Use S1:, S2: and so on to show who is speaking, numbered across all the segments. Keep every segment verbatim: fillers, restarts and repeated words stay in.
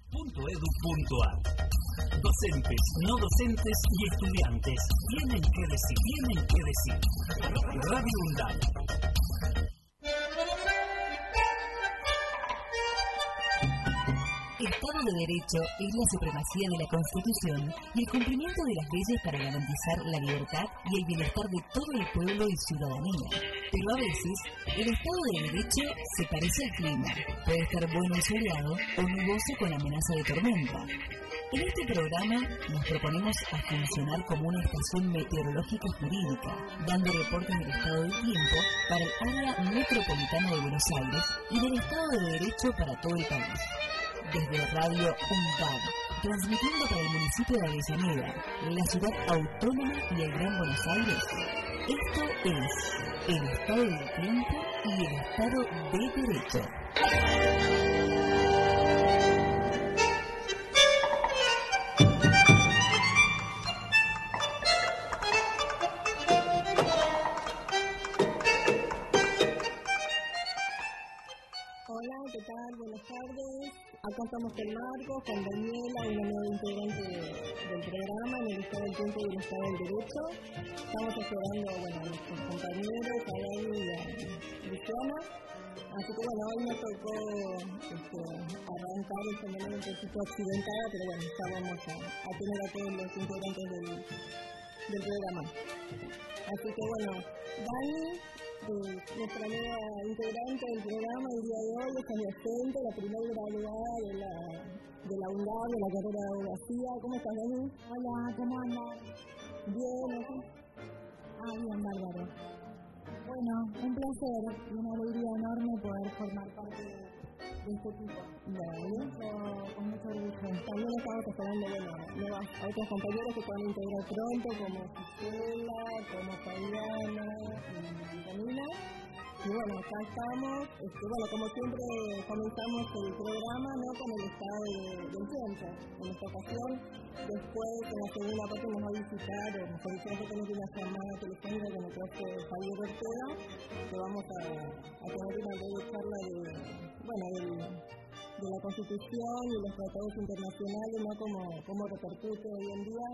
S1: punto edu punto a r. Docentes, no docentes y estudiantes tienen que decir, tienen que decir. Radio UNDAD.
S2: Estado de Derecho es la supremacía de la Constitución y el cumplimiento de las leyes para garantizar la libertad y el bienestar de todo el pueblo y ciudadanía. Pero a veces, el Estado de Derecho se parece al clima. Puede estar bueno y soleado o nuboso con amenaza de tormenta. En este programa nos proponemos a funcionar como una estación meteorológica jurídica, dando reportes del estado del tiempo para el área metropolitana de Buenos Aires y del Estado de Derecho para todo el país. Desde Radio UNDAD, transmitiendo para el municipio de Avellaneda, la ciudad autónoma y el Gran Buenos Aires, esto es el Estado del Tiempo y el Estado de Derecho.
S3: Hola, ¿qué tal? Buenas tardes. Acá estamos con Marcos, con Daniela, una nueva integrante de, del programa en el Estado del Tiempo y el Estado del Derecho. Estamos esperando, bueno, a nuestros compañeros, a Dani y a Luciana. Así que bueno, hoy nos tocó este, arrancar esta manera un poquito accidentada, pero bueno, ya vamos a, a tener a todos los integrantes del, del programa. Así que bueno, Dani, de nuestra nueva integrante del programa el día de hoy, es docente, la primera graduada de la, de la UNDAD, de la carrera de abogacía. ¿Cómo estás, Dani?
S4: Hola, ¿cómo andas?
S3: Bien, ¿sí?
S4: Ah, bien, bárbaro. Bueno, un placer y una alegría enorme poder formar parte de, de este equipo.
S3: Vale.
S4: Con, con mucho orgullo.
S3: También estamos esperando, bueno, nuevas, a otros compañeros que puedan integrar pronto, como Gisela, como Fabiana y Camila. Y bueno, acá estamos, este, bueno, como siempre comenzamos el programa, ¿no?, con el estado de, del tiempo. En esta ocasión, después en la segunda parte nos va a visitar, o mejor dicho, nosotros tenemos una llamada telefónica con el profe Javier Ortega, que vamos a, a tener una breve charla de, bueno, del, de la Constitución y los tratados internacionales, ¿no?, como, como repercute hoy en día,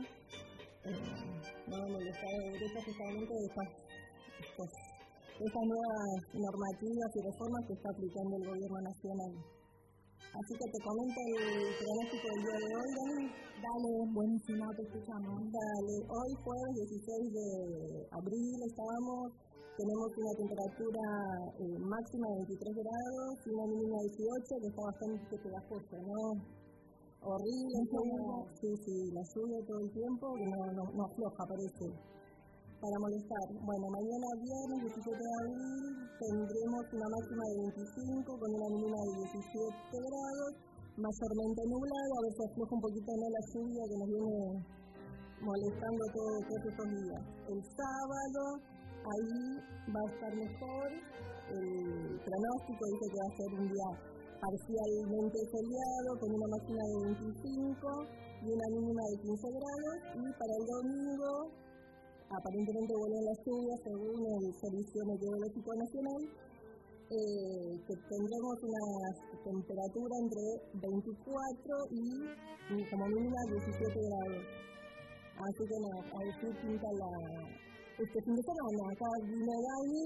S3: eh, ¿no?, en el Estado de Derecho, justamente de estas, estos, estas nuevas normativas y reformas que está aplicando el Gobierno Nacional. Así que te comento el pronóstico del día de hoy, Dani.
S4: Dale, buenísimo, te escuchamos.
S3: Dale, hoy jueves dieciséis de abril estábamos, tenemos una temperatura eh, máxima de veintitrés grados y una mínima de dieciocho, que está bastante pegajosa, ¿no? Horrible, sí, sí, la lluvia todo el tiempo, que no, no, no afloja, parece, para molestar. Bueno, mañana viernes diecisiete de abril tendremos una máxima de veinticinco con una mínima de diecisiete grados, mayormente nublado, a veces afloja un poquito, ¿no?, la lluvia que nos viene molestando todo, todos estos días. El sábado, ahí va a estar mejor, el pronóstico dice que va a ser un día parcialmente soleado, con una máxima de veinticinco y una mínima de quince grados, y para el domingo aparentemente vuelven las lluvias según el Servicio Meteorológico Nacional, eh, que tendremos una temperatura entre veinticuatro y como mínima diecisiete grados. Así que no, a ver si pinta la... Este fin de semana, acá vino Dani,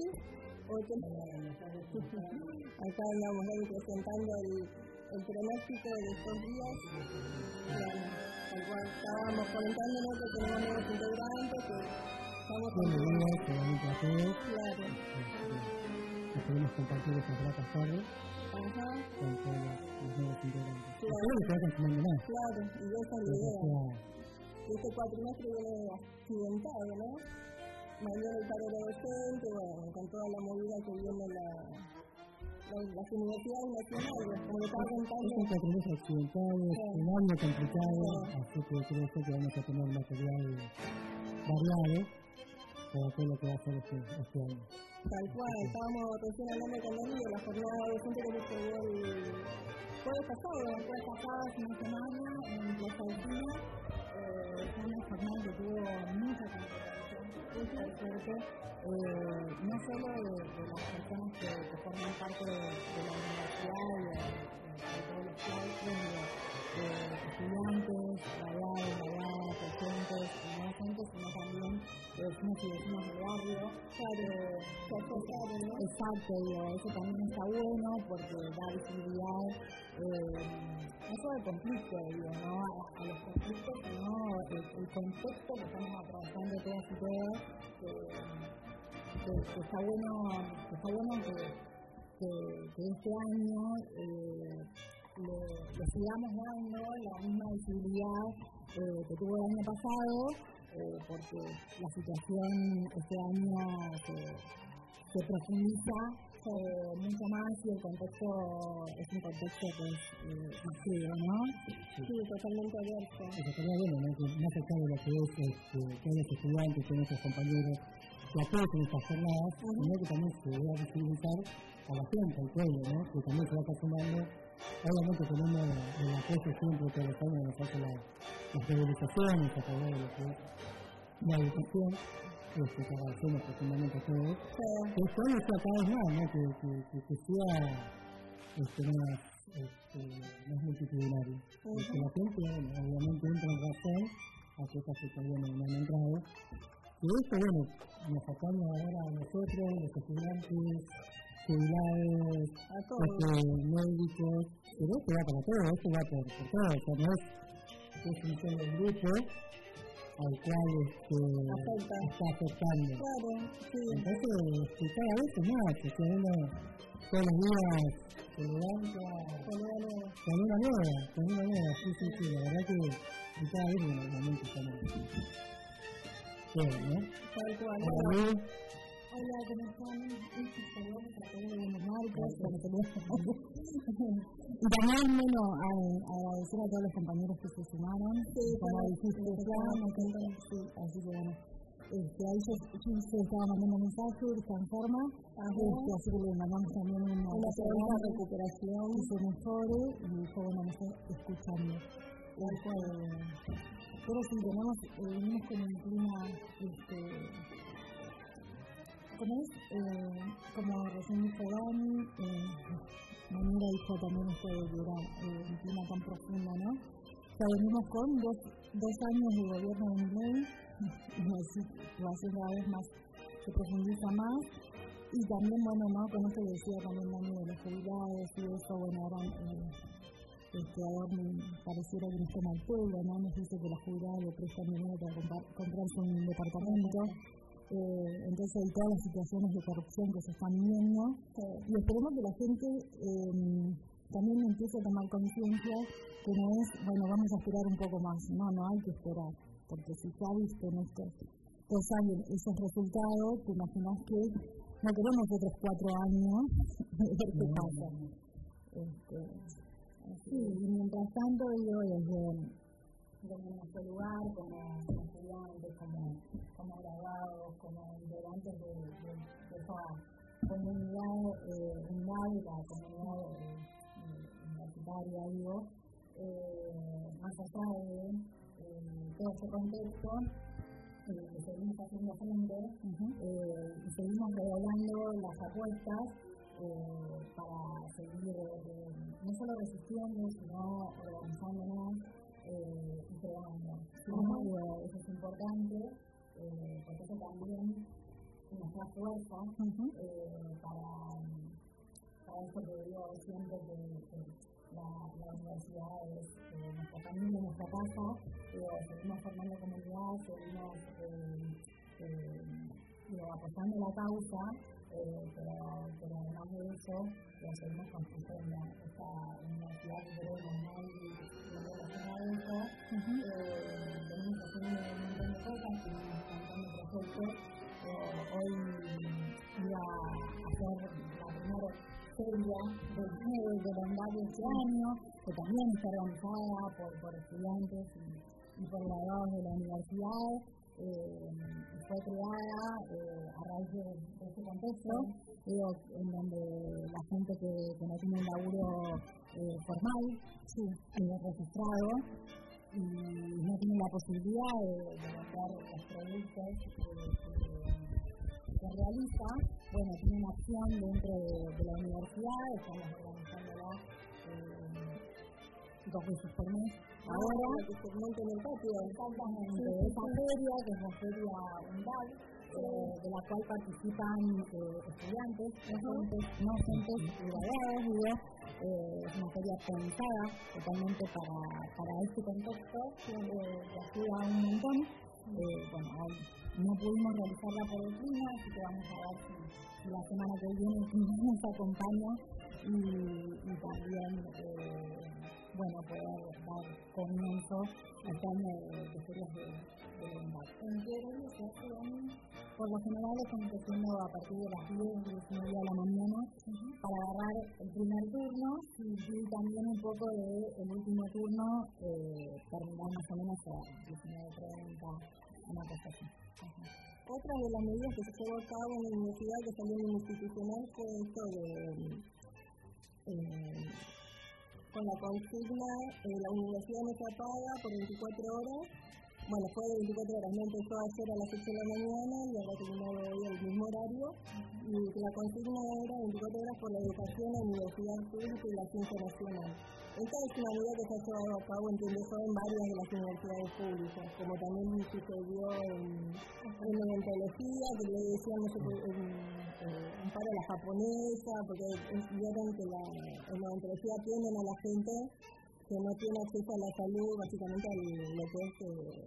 S3: acá andamos Dani presentando el, el pronóstico de estos días. Bueno, al cual estábamos comentando, ¿no?, que tenemos nuevos integrantes, que estamos...
S5: Buenos días, bonito a todos.
S3: Claro.
S5: Que podemos compartir estas gratas tardes
S3: Ajá.
S5: con todos los nuevos integrantes.
S3: Claro.
S5: Espero que se vayan sumando más.
S3: Claro, y esa es la idea. Este cuatrimestre viene accidentado, ¿no? Mañana el paro docente, bueno, con toda la movida que viene la, la, las universidades nacionales, como le estaba contando.
S5: Es un cuatrimestre accidentado, es
S3: Sí.
S5: un año complicado,
S3: Sí.
S5: así que creo que vamos a tener material variado para todo lo que va a ser este, este año.
S3: Tal cual, estábamos recién hablando con Dani de la jornada docente que se dio el jueves pasado.
S4: El jueves pasado, hace una semana, en Plaza de Cine, eh, fue una jornada que tuvo mucha consideración, por suerte, eh, no solo de, de las personas que, que forman parte de, de la universidad y de, de todos los claustros, de, de Exacto, digo, eso también está bueno porque da visibilidad, eh, no solo al conflicto, digo, ¿no? a, a los conflictos, sino el, el contexto que estamos atravesando todas y todos, que, que, que está bueno, que, está bueno que, que, que este año eh, le, le sigamos dando la misma visibilidad eh, que tuvo el año pasado, eh, porque la situación este año se, se profundiza eh, mucho más y el contexto es un contexto que es eh, masivo, ¿no?
S3: Sí, sí, totalmente abierto.
S5: Eso sería bueno, ¿no? Que más allá de lo que es este, todos los estudiantes, todos nuestros compañeros que apoyen estas jornadas, uh-huh. sino que también se debe visibilizar a la gente, al pueblo, ¿no? Que también se va acostumbrando. Obviamente tenemos el apoyo siempre todos los años, nos hace la, las movilizaciones a través de lo que es la educación, este, que agradecemos profundamente a todos. Sí. Que esto año sea cada vez más, ¿no? Que, que, que, que sea este, más, este, más multitudinario. Uh-huh. Que la gente, bueno, obviamente entra en razón a que estas situaciones no han entrado. Y esto, bueno, nos atañe ahora a nosotros, los estudiantes, jubilados, este, médicos, pero esto va para todos, esto va por, por todos, o sea, no es, es un solo grupo al cual este, está afectando.
S3: Claro, sí.
S5: Entonces, este, cada vez es más, o sea, uno todos los días se levanta con una nueva, con una nueva, sí, sí, sí, la verdad que cada vez, bueno, obviamente estamos todos, ¿no?
S3: Tal cual.
S5: Hola,
S4: Hola, ¿cómo están? Saludos a todos los marcos. Y también, bueno, a, agradecer a todos los compañeros que se sumaron. Sí, como dijiste, ya, sí, así que bueno. Este, ahí yo, yo se estaba mandando mensajes de esta forma, este, así que le mandamos también una,
S3: una segunda recuperación
S4: que se mejore y yo, bueno, me estoy escuchando. Este, pero sí, tenemos, eh, venimos con un clima, este, como es, eh, como recién dijo Dani, eh, Manera dijo también esto de que era eh, un clima tan profundo, ¿no? O sea, venimos con dos, dos años de gobierno de Milei, y así va a ser cada vez más, se profundiza más, y también, bueno, ¿no? Con esto que decía también Dani de los jubilados y eso, bueno, ahora eh, este, ahora pareciera que nos toma el pueblo, ¿no? Nos dice que los jubilados le prestan dinero para comprar, comprarse un departamento. Eh, entonces hay todas las situaciones de corrupción que se están viendo eh, y esperemos que la gente eh, también empiece a tomar conciencia que no es, bueno, vamos a esperar un poco más, no, no hay que esperar, porque si ya viste en estos dos años esos resultados, te imaginas que no queremos otros cuatro años ver qué pasa. Este, sí, y mientras tanto, digo, desde desde nuestro lugar, como estudiantes, como, como graduados, como integrantes de, de, de esa comunidad eh, unidad, la comunidad eh, universitaria, digo, eh, más allá de eh, todo ese contexto, eh, seguimos haciendo frente uh-huh. eh, y seguimos revelando las apuestas eh, para seguir eh, no solo resistiendo, sino organizándonos. Eh, y creando. Uh-huh. Eso es importante, eh, porque eso también nos da fuerza uh-huh. eh, para, para esto que digo siempre que, que la, la universidad es eh, nuestra familia, nuestra casa, eh, seguimos formando comunidad, seguimos eh, eh, digo, apoyando la causa, eh, pero, pero además de eso, lo seguimos construyendo esta universidad que queremos, ¿no? Y, en relación a eso, uh-huh. eh, venimos haciendo un montón de cosas, tenemos un montón de proyectos. Eh, hoy iba a hacer la primera feria del calendario este año, que también está organizada por, por estudiantes y, y por graduados de la universidad. Eh, fue creada eh, a raíz de, de este contexto, digo, en donde la gente que, que no tiene un laburo eh, formal, sí, eh, registrado, y no tiene la posibilidad de, de vender los productos eh, que, que realiza, bueno, tiene una acción dentro de, de la universidad, estamos organizándola eh, dos veces por mes. Ahora,
S3: que se monte en el patio,
S4: exactamente, esa feria, que es la feria UNDAD, eh, de la cual participan eh, estudiantes, docentes, no docentes y graduados, digo, eh, es una feria pensada totalmente para, para este contexto, eh, que ayuda un montón. Eh, bueno, hoy no pudimos realizarla por el clima, así que vamos a ver si, si la semana que viene nos acompaña y, y también, eh, bueno, poder dar comienzo al año de, de ferias de, de Londres. En qué horario se hace? Por lo general estamos haciendo a partir de las diez, diez y media de la mañana, uh-huh, para agarrar el primer turno y, y también un poco del último turno, eh, terminar más o menos a diecinueve treinta, una cosa así. Uh-huh.
S3: Otra de las medidas que se llevó a cabo en la universidad que salió en institucional fue esto de, eh, con la consigna, eh, la universidad no se apaga por veinticuatro horas. Bueno, fue de veinticuatro horas, no empezó ayer a las ocho de la mañana y habrá terminado hoy al mismo horario. Y la consigna era veinticuatro horas por la educación, la universidad pública y la ciencia nacional. Esta es una medida que se ha llevado a cabo, entiendo yo, en varias de las universidades públicas, como también sucedió en, en odontología, que le decían, no sé, en, en para la japonesa, porque vieron que la, en la odontología atienden a la gente que no tiene acceso a la salud, básicamente a lo que es eh,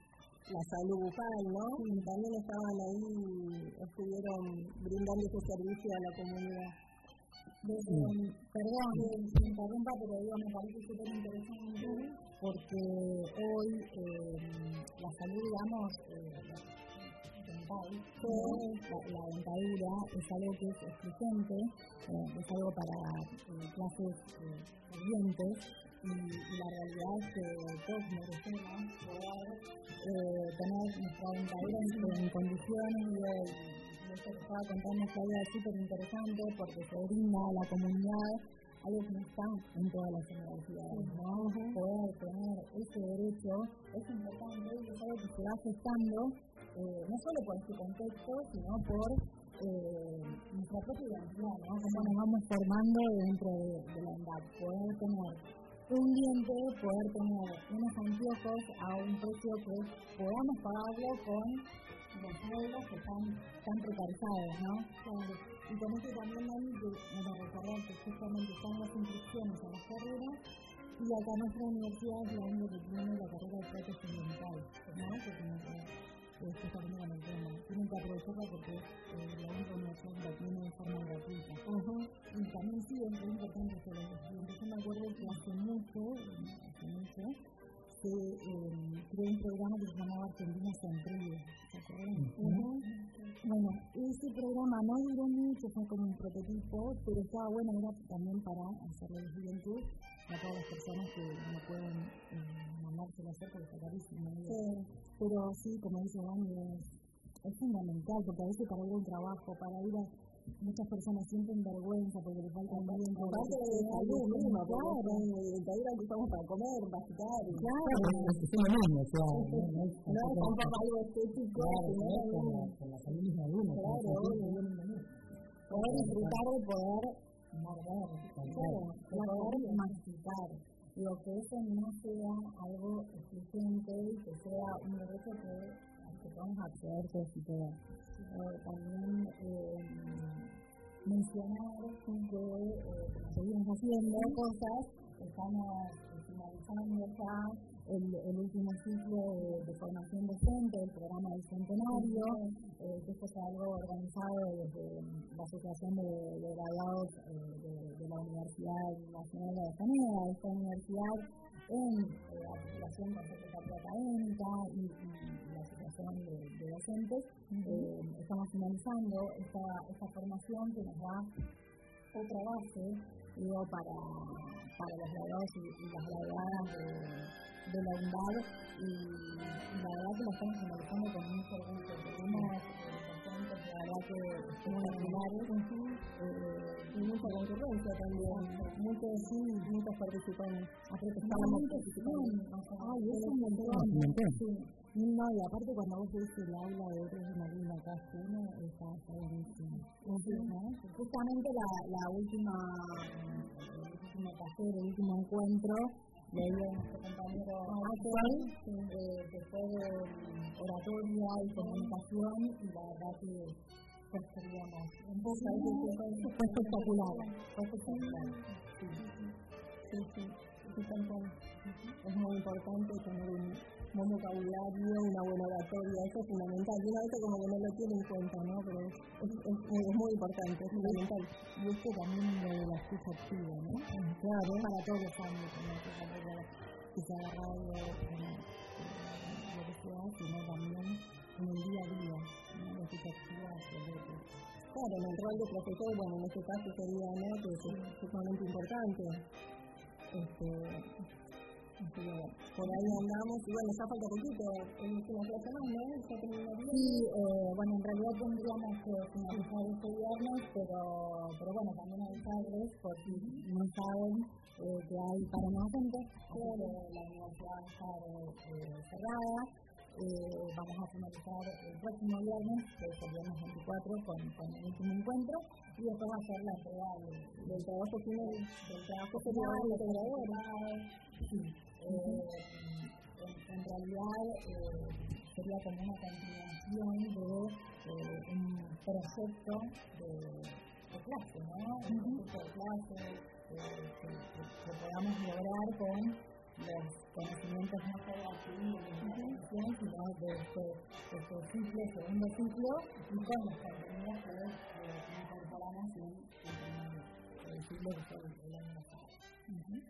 S3: la salud bucal, ¿no? Y también estaban ahí, estuvieron brindando ese servicio a la comunidad.
S4: Desde, mm. Perdón que me interrumpa, pero digo, me parece súper interesante porque hoy eh, la salud, digamos, eh, dental, la, la dentadura es algo que es excluyente, eh, es algo para eh, clases eh, dientes. Y, y la realidad es que todos merecemos poder eh, tener nuestra dentadura en, en condiciones, y esto que estaba contando Claudia es súper interesante porque se brinda a la comunidad algo que no está en todas las universidades, ¿no? Uh-huh. Poder tener ese derecho es importante y es algo que se va gestando eh, no solo por este contexto, sino por eh, nuestra propia identidad, ¿no? Cómo nos vamos formando dentro de, de la edad, poder tener un diente, poder tener unos anteojos a un precio que podamos pagarlo con los sueldos que están tan precarizados, ¿no? Claro. Y con eso también hay que nos recordar que justamente están las inscripciones a las carreras y acá nuestra universidad es la única que tiene la carrera de prótesis dental, ¿no? Que tiene que esto también con el tema. Tienen que aprovecharla porque eh, la única universidad la tiene de forma gratuita. Uh-huh. Y también sí es muy importante que los estudiantes. Yo me acuerdo que hace mucho, hace mucho, se eh, creó un programa que se llamaba Argentina Sonríe, ¿se acuerdan? Uh-huh. Bueno, ese programa no duró mucho, fue como un prototipo, pero estaba bueno, era también para hacerle los estudiantes a todas las personas que no pueden eh, mandárselo a hacer porque está carísimo. Sí. Pero sí, como dice Dani, es, es fundamental, porque a veces para ir a un trabajo, para ir a muchas personas sienten vergüenza porque les falta un bien.
S3: Aparte de salud misma, claro, en Taira que estamos para comer, para quitar.
S5: Claro, es lo mismo, o sea,
S3: no es tampoco algo estético,
S5: sino con la salud misma de uno.
S3: Claro,
S4: poder disfrutar de poder morder, poder masticar. Digo, que eso no sea algo excluyente y que sea un derecho que, que podamos acceder todos y todas. Eh, también eh, mencionar que eh, seguimos haciendo cosas, estamos finalizando ya el, el último ciclo de, de formación docente, el programa del Centenario, eh, que esto es algo organizado desde la Asociación de, de Graduados eh, de, de la Universidad Nacional de Avellaneda, de esta universidad, en eh, articulación con Secretaría Académica y, y la Asociación de, de Docentes. Uh-huh. eh, estamos finalizando esta, esta formación que nos da otra base, digo, para, para los graduados y, y las graduadas de, de la UNDAD, y, y la verdad que la estamos finalizando con mucho orgullo. Tenemos docentes, la verdad que somos los primares, eh, y mucha concurrencia también, muchos sí, muchos participan, estábamos participando. Ay, eso es un montón. No, y aparte cuando vos ves el aula de Eres de Marina acá, uno está buenísimo. Justamente la, la última, el último taller, el último encuentro, leía a nuestro compañero actual, eh, que fue de oratoria y comunicación, y la verdad que pues queríamos un poco, fue espectacular, fue espectacular. Sí,
S3: sí, sí, sí, sí. Es muy importante tener un buen vocabulario, una buena oratoria, eso es fundamental. Y una vez como que no lo tiene en cuenta, ¿no? Pero es, es, es, es muy importante, es fundamental.
S4: Y esto también lo de la escucha activa, ¿no? Claro, para todos los años, no que se ha agarrado lo que sea, sino también en el día a día, ¿no? La escucha activa,
S3: claro, en el rol de profesor, bueno, en este caso sería, ¿no? Que es sumamente importante. Este, Pero por ahí andamos, y bueno, ya falta poquito, es una clase más, ¿no? ¿Ya terminaría?
S4: Sí, eh, bueno, en realidad tendríamos que finalizar este viernes, pero, pero bueno, también avisarles, por si no saben, eh, que hay para docentes, pero la universidad va a estar eh, cerrada. Eh, vamos a finalizar el próximo viernes, que es el viernes veinticuatro, con, con el último encuentro, y después va a ser la entrega del, del trabajo final, del trabajo final, del integrador. Sí. Eh, en, en realidad eh, sería como una continuación de eh, un proyecto de, de clase, ¿no? Un proyecto de clase eh, que, que, que podamos lograr con los conocimientos no solo adquiridos en la educación, sino de este, de este ciclo, segundo ciclo, y con los contenidos que eh, incorporamos en el ciclo que fue el año pasado. Uh-huh.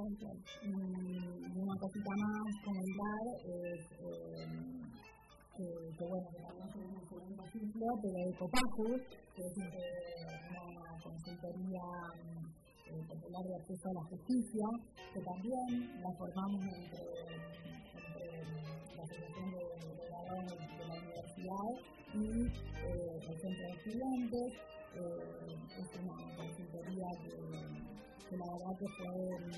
S4: Y una cosita más comentar es eh, que, que bueno, que también es un segundo ciclo, pero el COPAJU, que es una consultoría eh, popular de acceso a la justicia, que también la formamos entre, entre la Asociación de Educadores de la Universidad y eh, el Centro de Estudiantes. Eh, es una consultoría que que la verdad que fue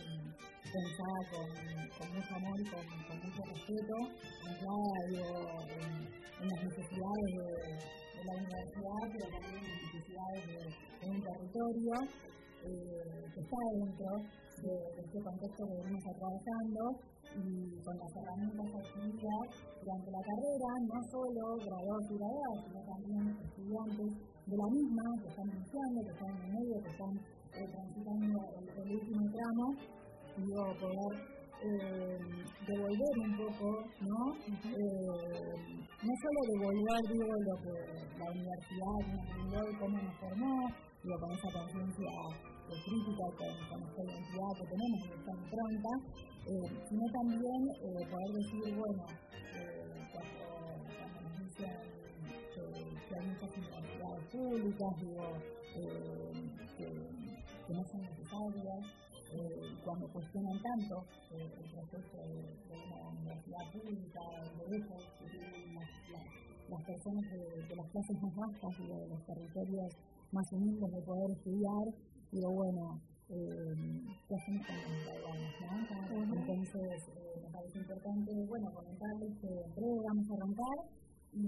S4: pensada con, con mucho amor y con, con mucho respeto, anclada en, en las necesidades de, de la universidad, pero también en las necesidades de, de un territorio eh, que está dentro de, de este contexto que venimos atravesando, y con las herramientas adquiridas durante la carrera, no solo graduados y graduadas, sino también estudiantes de la misma, que están iniciando, que están en el medio, que están eh, transitando el, el último tramo, y poder eh, devolver un poco, ¿no? Uh-huh. Eh, no solo devolver, digo, lo que la universidad nos brindó y cómo nos formó, digo, con esa conciencia eh, crítica, con, con esta identidad que tenemos, que está muy pronta, eh, sino también eh, poder decir, bueno, eh, cuando, cuando nos dicen que, que hay muchas universidades públicas, digo, eh, que, que no son necesarias, eh, cuando cuestionan tanto eh, el proceso de, de una universidad pública, el derecho que tienen las, las, las personas de, de las clases más bajas y de los territorios más humildes de poder estudiar, digo, bueno, eh, ¿qué hacemos con los graduados, no? Uh-huh. Entonces, eh, me parece importante, bueno, comentarles que en breve vamos a arrancar, y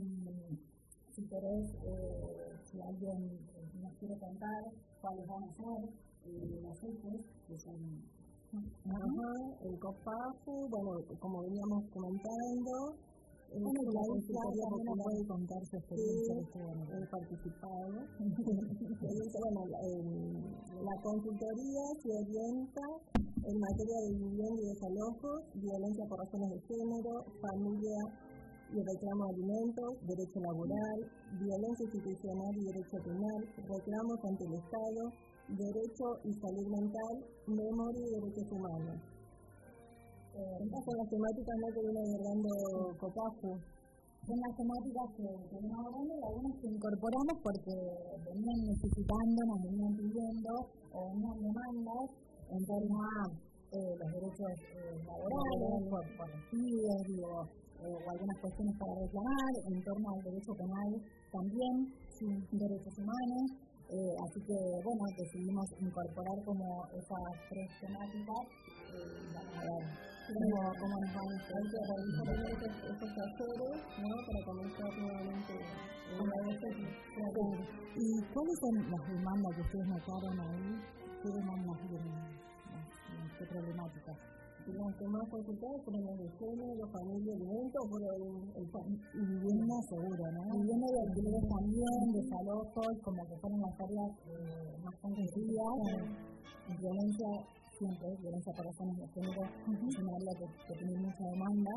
S4: si querés, eh, si alguien eh, nos quiere contar cuáles van a ser eh, los ejes que son...
S3: Ajá, el COPAJU, bueno, como veníamos comentando, es
S4: bueno,
S3: una
S4: la
S3: consultoría popular,
S4: puede contar su experiencia,
S3: sí, he participado. Bueno, la, eh, la consultoría se orienta en materia de vivienda y desalojos, violencia por razones de género, familia y reclamo de alimentos, derecho laboral, violencia institucional y derecho penal, reclamos ante el Estado, derecho y salud mental, memoria y derechos humanos. Eh, estas son las temáticas, ¿no?, que viene abordando COPAJU.
S4: Son las temáticas que venimos abordando, y algunas que incorporamos porque venían necesitando, nos venían pidiendo, o venían demandas en torno a eh, los derechos eh, laborales, por, por despidos, digo, eh, o algunas cuestiones para reclamar, en torno al derecho penal también, sin derechos humanos. Eh, así que, bueno, decidimos incorporar como esas tres temáticas, y eh, vamos a ver cómo, cómo nos van a hacer.
S3: Hay que realizar estos, estos talleres, ¿no?, para comenzar nuevamente una vez aquí.
S4: ¿Y cuáles son las demandas que ustedes notaron ahí? ¿Qué demandas vienen? ¿Qué problemáticas?
S3: Los que más consultados fueron los de género, familia, alimento, por el, el,
S4: y vivienda seguro, ¿no? Vivienda de alquileres también, desalojos, como que fueron las áreas eh, más conocidas. En violencia, siempre, violencia por razones de género, uh-huh. es un área que, que tiene mucha demanda.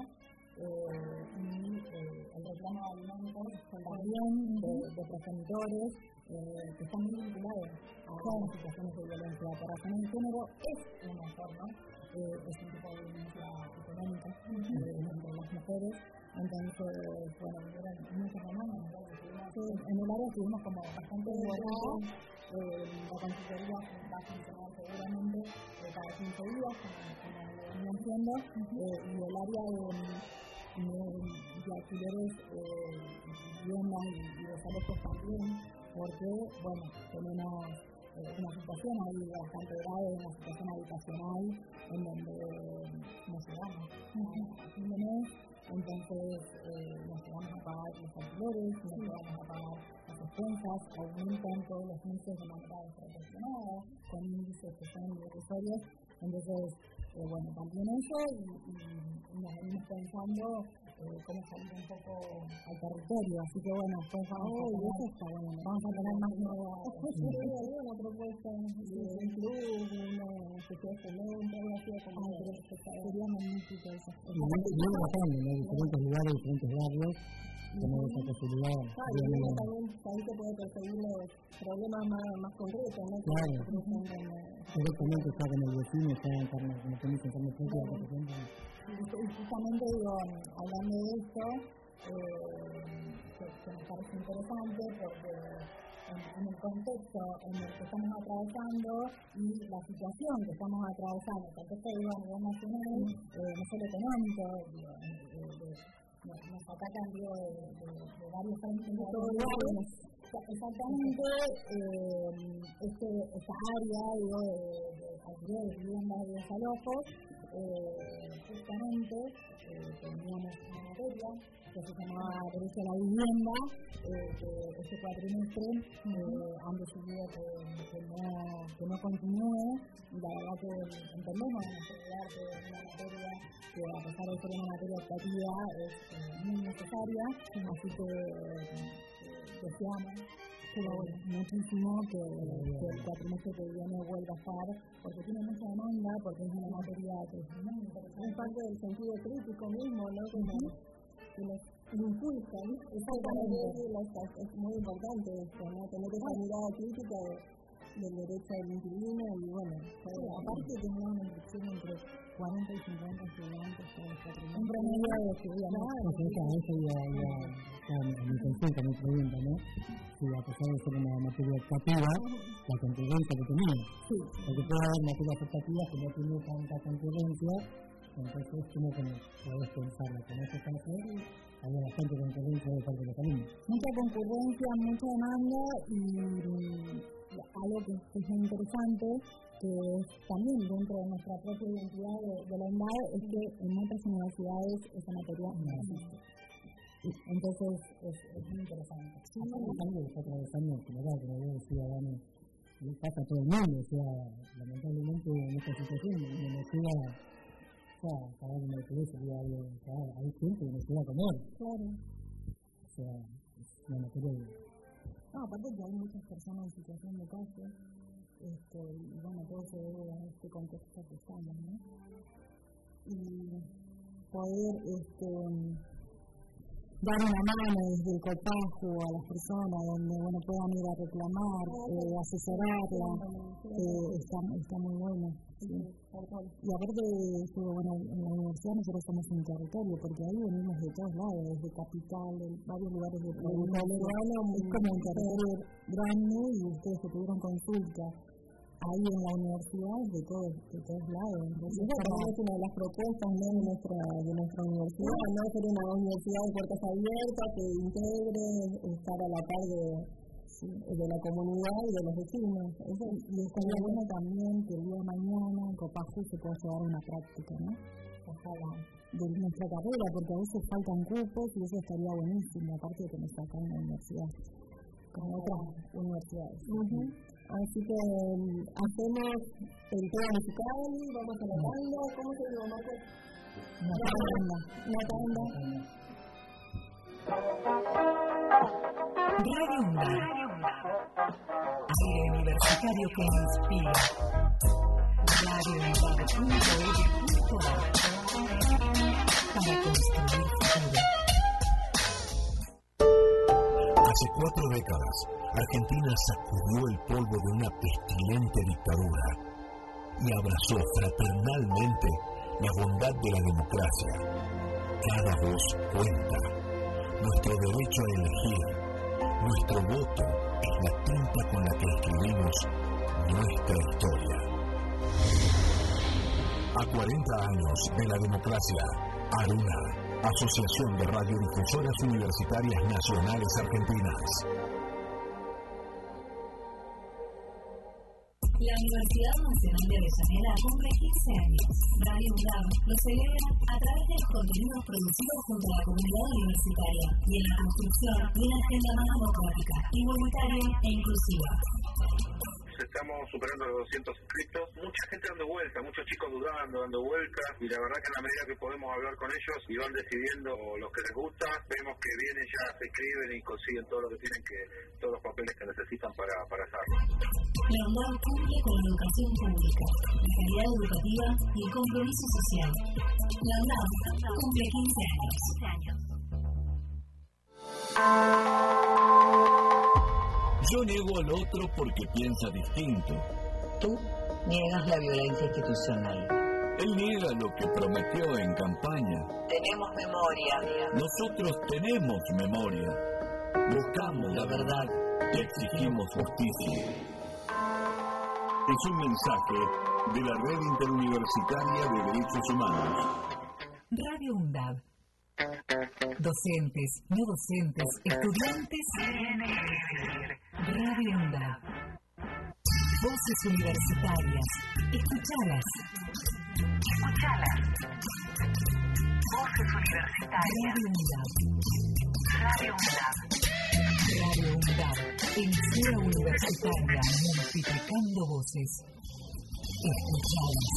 S4: Eh, y eh, el reclamo de alimentos también de, de progenitores eh, que están muy vinculados a las situaciones de violencia por razones de género. Es una forma, eh, es un tipo de violencia económica uh-huh. eh, entre las mujeres. Entonces, bueno, eran muchas demandas. Sí, en el área estuvimos como bastante desbordados. Eh, la consultoría va a funcionar seguramente eh, cada quince días, como, como lo venía haciendo, eh, y el área de, de, de alquileres, eh, viviendas y, y desalojos también, porque, bueno, tenemos eh, una situación ahí bastante grave, una situación habitacional, en donde nos llegamos a fin de mes. Entonces, eh, nos vamos a pagar los alquileres, nos vamos a pagar las expensas, aumentan todos los meses de manera desproporcionada, con índices que son irrisorios. Entonces, eh, bueno, también eso, y, y, y nos venimos pensando eh, cómo salir un poco al territorio. Así que, bueno, pues vamos, oh, a, tener, está, bueno, vamos a tener más novedades. Sí, hay una propuesta de un club, una sociedad excelente, algo así como que sería magnífico eso.
S5: Y muy bastante, ¿no? Diferentes lugares, diferentes barrios, tener esa posibilidad.
S3: Claro, y uno también ahí se puede perseguir los problemas más, más concretos, ¿no?
S5: Claro. Directamente está con el vecino, está en carne, como te dicen, carne propia, por ejemplo.
S4: Y justamente, digo, hablando de esto, eh, que, que me parece interesante porque en, en el contexto en el que estamos atravesando y la situación que estamos atravesando, el contexto digo, a nivel nacional, eh, no solo económico, digo, eh, de, nos, nos atacan digo, de, de, de varios frentes de todos lados. Exactamente, eh, este, esta área digo, de, de alquiler de viviendas y desalojos, eh, justamente eh, teníamos una materia que se llamaba Derecho a la Vivienda, eh, que este cuatrimestre eh, han decidido que, que, no, que no continúe, y la verdad que entendemos la necesidad de una materia que, a pesar de ser una materia optativa, es eh, muy necesaria, así que eh, deseamos pero muchísimo que, que el cuatrimestre que viene vuelva a estar, porque tiene mucha demanda, porque es una materia que es muy interesante.
S3: Es parte del sentido crítico mismo, ¿no? Que, uh-huh. que nos impulsa, ¿no? Exactamente. Es, es muy importante esto, ¿no? Tener esa mirada crítica de, del derecho al inquilino y bueno.
S4: Sí, aparte tenemos una inscripción entre cuarenta y cincuenta estudiantes para los cuatrimestres. Un promedio de estudiantes.
S5: Claro, eso ya, ya, ya mi consulta, mi pregunta, ¿no? Sí, a pesar de ser una materia optativa, la concurrencia que tenía.
S4: Sí.
S5: Porque puede haber materias optativas que no tienen tanta concurrencia, entonces ¿cómo podés pensarla? Con este caso, había bastante concurrencia de parte de los alumnos.
S4: Mucha concurrencia, mucha demanda y, y algo que, que es muy interesante, que es también dentro de nuestra propia identidad de, de la UNDAD, es que en otras universidades esa materia no existe. Entonces es, es muy interesante.
S5: Sí, algo que está atravesando en general, como yo decía, Dani, le pasa a todo el mundo, o sea, lamentablemente en esta situación, en Venezuela, o sea, pagar una diferencia, algo, o sea, hay gente que no se va a comer.
S4: Claro.
S5: O sea, es una materia de...
S4: No, aparte que hay muchas personas en situación de calle, este, y bueno, todo se debe a este contexto que estamos, ¿no? Y poder, este... dar una mano desde el copajo a las personas donde bueno puedan ir a reclamar, eh, asesorarla, eh, está, está muy bueno. Sí. Y aparte, bueno, en la universidad nosotros somos un territorio, porque ahí venimos de todos lados, desde Capital, de varios lugares de provincia. Es como un territorio grande y ustedes que tuvieron consulta ahí en la universidad de todos, de todos lados. Entonces, esa es una de las propuestas, ¿no?, de nuestra de nuestra universidad, no ser una universidad de puertas abiertas que integre, estar a la par de, sí, de la comunidad y de los vecinos. Eso, y estaría bueno también que el día de mañana en Copajú se pueda llevar una práctica, ¿no? Ojalá, de nuestra carrera, porque a veces faltan cupos y eso estaría buenísimo, aparte de que nos sacan en la universidad, como otras universidades. Uh-huh.
S3: Así que um, hacemos el tema musical, vamos a la banda, ¿cómo se llama?
S4: Nota banda.
S3: Nota banda.
S2: Radio UNDAD. Aire universitario que inspira. radio UNDAD punto edu punto ar. Para construir futuro.
S6: Hace cuatro décadas, Argentina sacudió el polvo de una pestilente dictadura y abrazó fraternalmente la bondad de la democracia. Cada voz cuenta. Nuestro derecho a elegir, nuestro voto es la tinta con la que escribimos nuestra historia. A cuarenta años de la democracia, ARUNA, Asociación de Radiodifusoras Universitarias Nacionales Argentinas.
S2: La Universidad Nacional de Avellaneda cumple quince años. Radio UNDAD lo celebra a través de los contenidos producidos junto a la comunidad universitaria y en la construcción de una agenda más democrática, igualitaria e inclusiva.
S7: Estamos superando los doscientos inscritos, mucha gente dando vueltas, muchos chicos dudando, dando vueltas, y la verdad que en la medida que podemos hablar con ellos y van decidiendo lo que les gusta, vemos que vienen, ya se escriben y consiguen todo lo que tienen, que todos los papeles que necesitan para, para hacerlo.
S2: La UNDAD cumple con la educación pública, la calidad educativa y el compromiso social. La UNDAD cumple quince años.
S8: Yo niego al otro porque piensa distinto.
S9: Tú niegas la violencia institucional.
S8: Él niega lo que prometió en campaña.
S9: Tenemos memoria.
S8: Nosotros tenemos memoria. Buscamos la verdad y exigimos justicia. Es un mensaje de la Red Interuniversitaria de Derechos Humanos.
S2: Radio UNDAD. Docentes, no docentes, estudiantes. Radio UNDAD. Voces universitarias. Escuchalas.
S9: Escuchalas. Voces universitarias.
S2: Radio UNDAD. Radio UNDAD. Radio UNDAD. Emisora universitaria multiplicando voces. Escuchalas.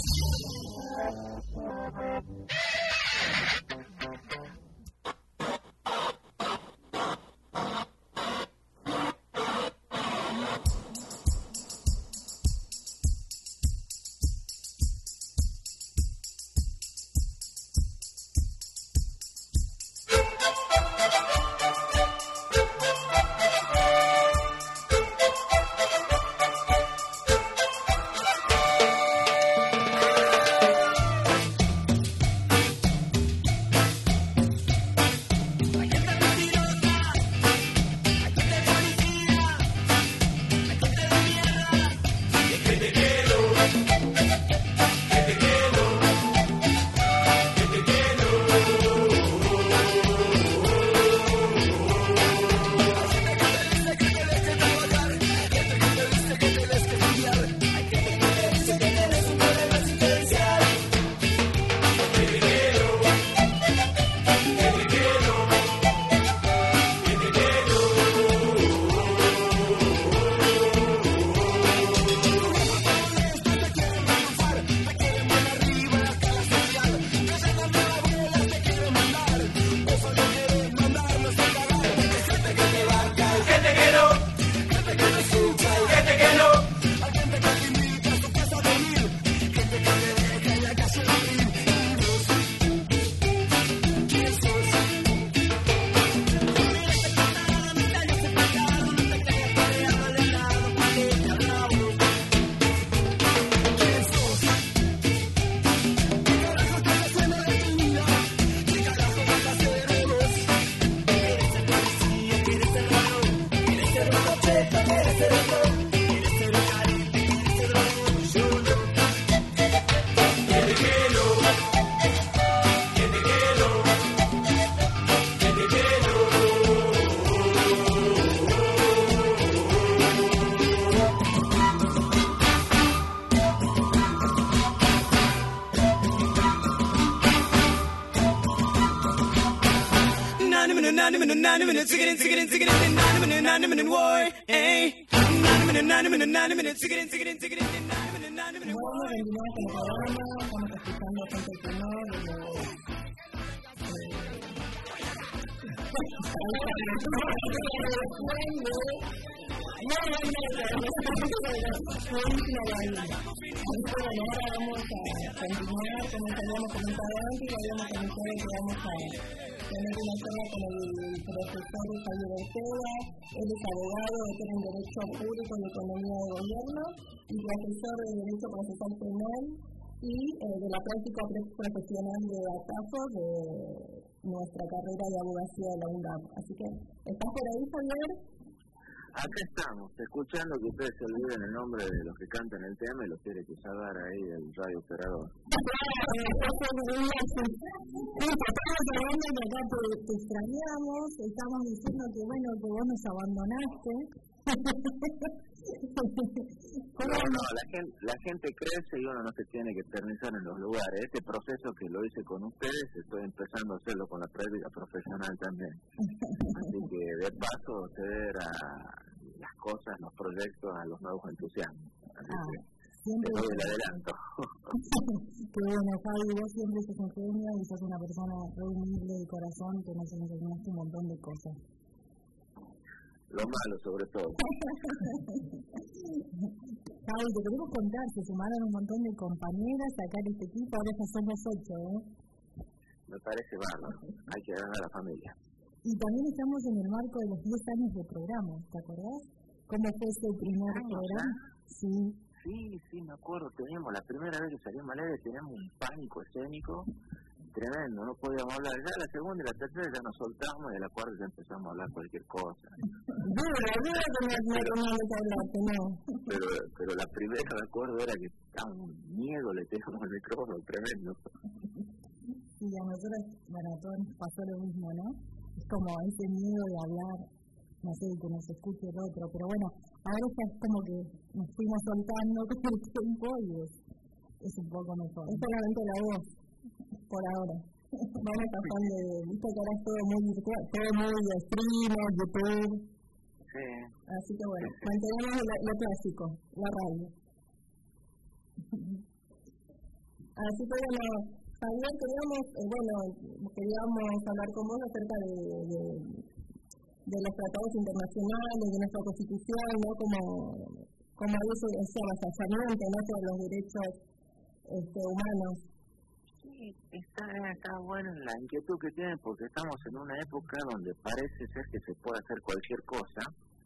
S10: nine minute, nine minute, nine minute, sing it in, sing it in, sing it in, nine minute, nine minute, war, eh?
S3: Él es abogado, doctor en Derecho Público y Economía de Gobierno y profesor de Derecho Procesal Penal y eh, de la práctica profesional de ACAFO de nuestra carrera de abogacía de la UNDAP. Así que, ¿estás por ahí, Javier?
S10: Acá estamos, escuchando que ustedes se olviden el nombre de los que cantan el tema y los tiene que saber ahí del radio operador.
S3: Estamos hablando que acá te, te extrañamos, estamos diciendo que bueno, que vos nos abandonaste.
S10: No, no, la gente, la gente crece y uno no se tiene que eternizar en los lugares. Este proceso que lo hice con ustedes, estoy empezando a hacerlo con la práctica profesional también. Así que de paso ceder a las cosas, los proyectos, a los nuevos entusiasmos. Así ah, que te doy el adelanto.
S4: Qué bueno, Fabi, vos siempre sos un genio y sos una persona re humilde de corazón que nos enseñaste un montón de cosas.
S10: Lo malo sobre todo.
S4: Javi, te queremos contar, se sumaron un montón de compañeras acá en este equipo, ahora ya somos ocho, ¿eh?
S10: Me parece bárbaro, hay que ganar a la familia.
S4: Y también estamos en el marco de los diez años de programa, ¿te acordás? ¿Cómo fue ese primer
S10: ¿Años,
S4: programa?
S10: Ya?
S4: Sí.
S10: Sí, sí, me acuerdo, teníamos la primera vez que salimos al aire, teníamos un pánico escénico tremendo, no podíamos hablar. Ya la segunda y la tercera ya nos soltamos y a la cuarta ya empezamos a hablar cualquier cosa. pero, pero la primera, me acuerdo, era que estaba un miedo, le teníamos el micrófono tremendo.
S4: Sí, a nosotros, bueno, a todos nos pasó lo mismo, ¿no? Es como ese miedo de hablar, no sé, que nos escuche el otro, pero bueno, ahora ya es como que nos fuimos soltando con el tiempo y es, es un poco mejor.
S3: Es solamente la voz. Por ahora. Vamos pasando de, viste que ahora es todo muy virtual, todo muy de stream, YouTube.
S10: Sí.
S3: Así que bueno, mantenemos lo, lo clásico, la radio. Así que bueno, Javier, queríamos, eh, bueno, queríamos hablar con vos acerca de, de, de los tratados internacionales, de nuestra Constitución, ¿no? Como, como hay ese, ese avasallamiento, ¿no? Sobre los derechos este, humanos.
S10: Está, está buena la inquietud que tienen porque estamos en una época donde parece ser que se puede hacer cualquier cosa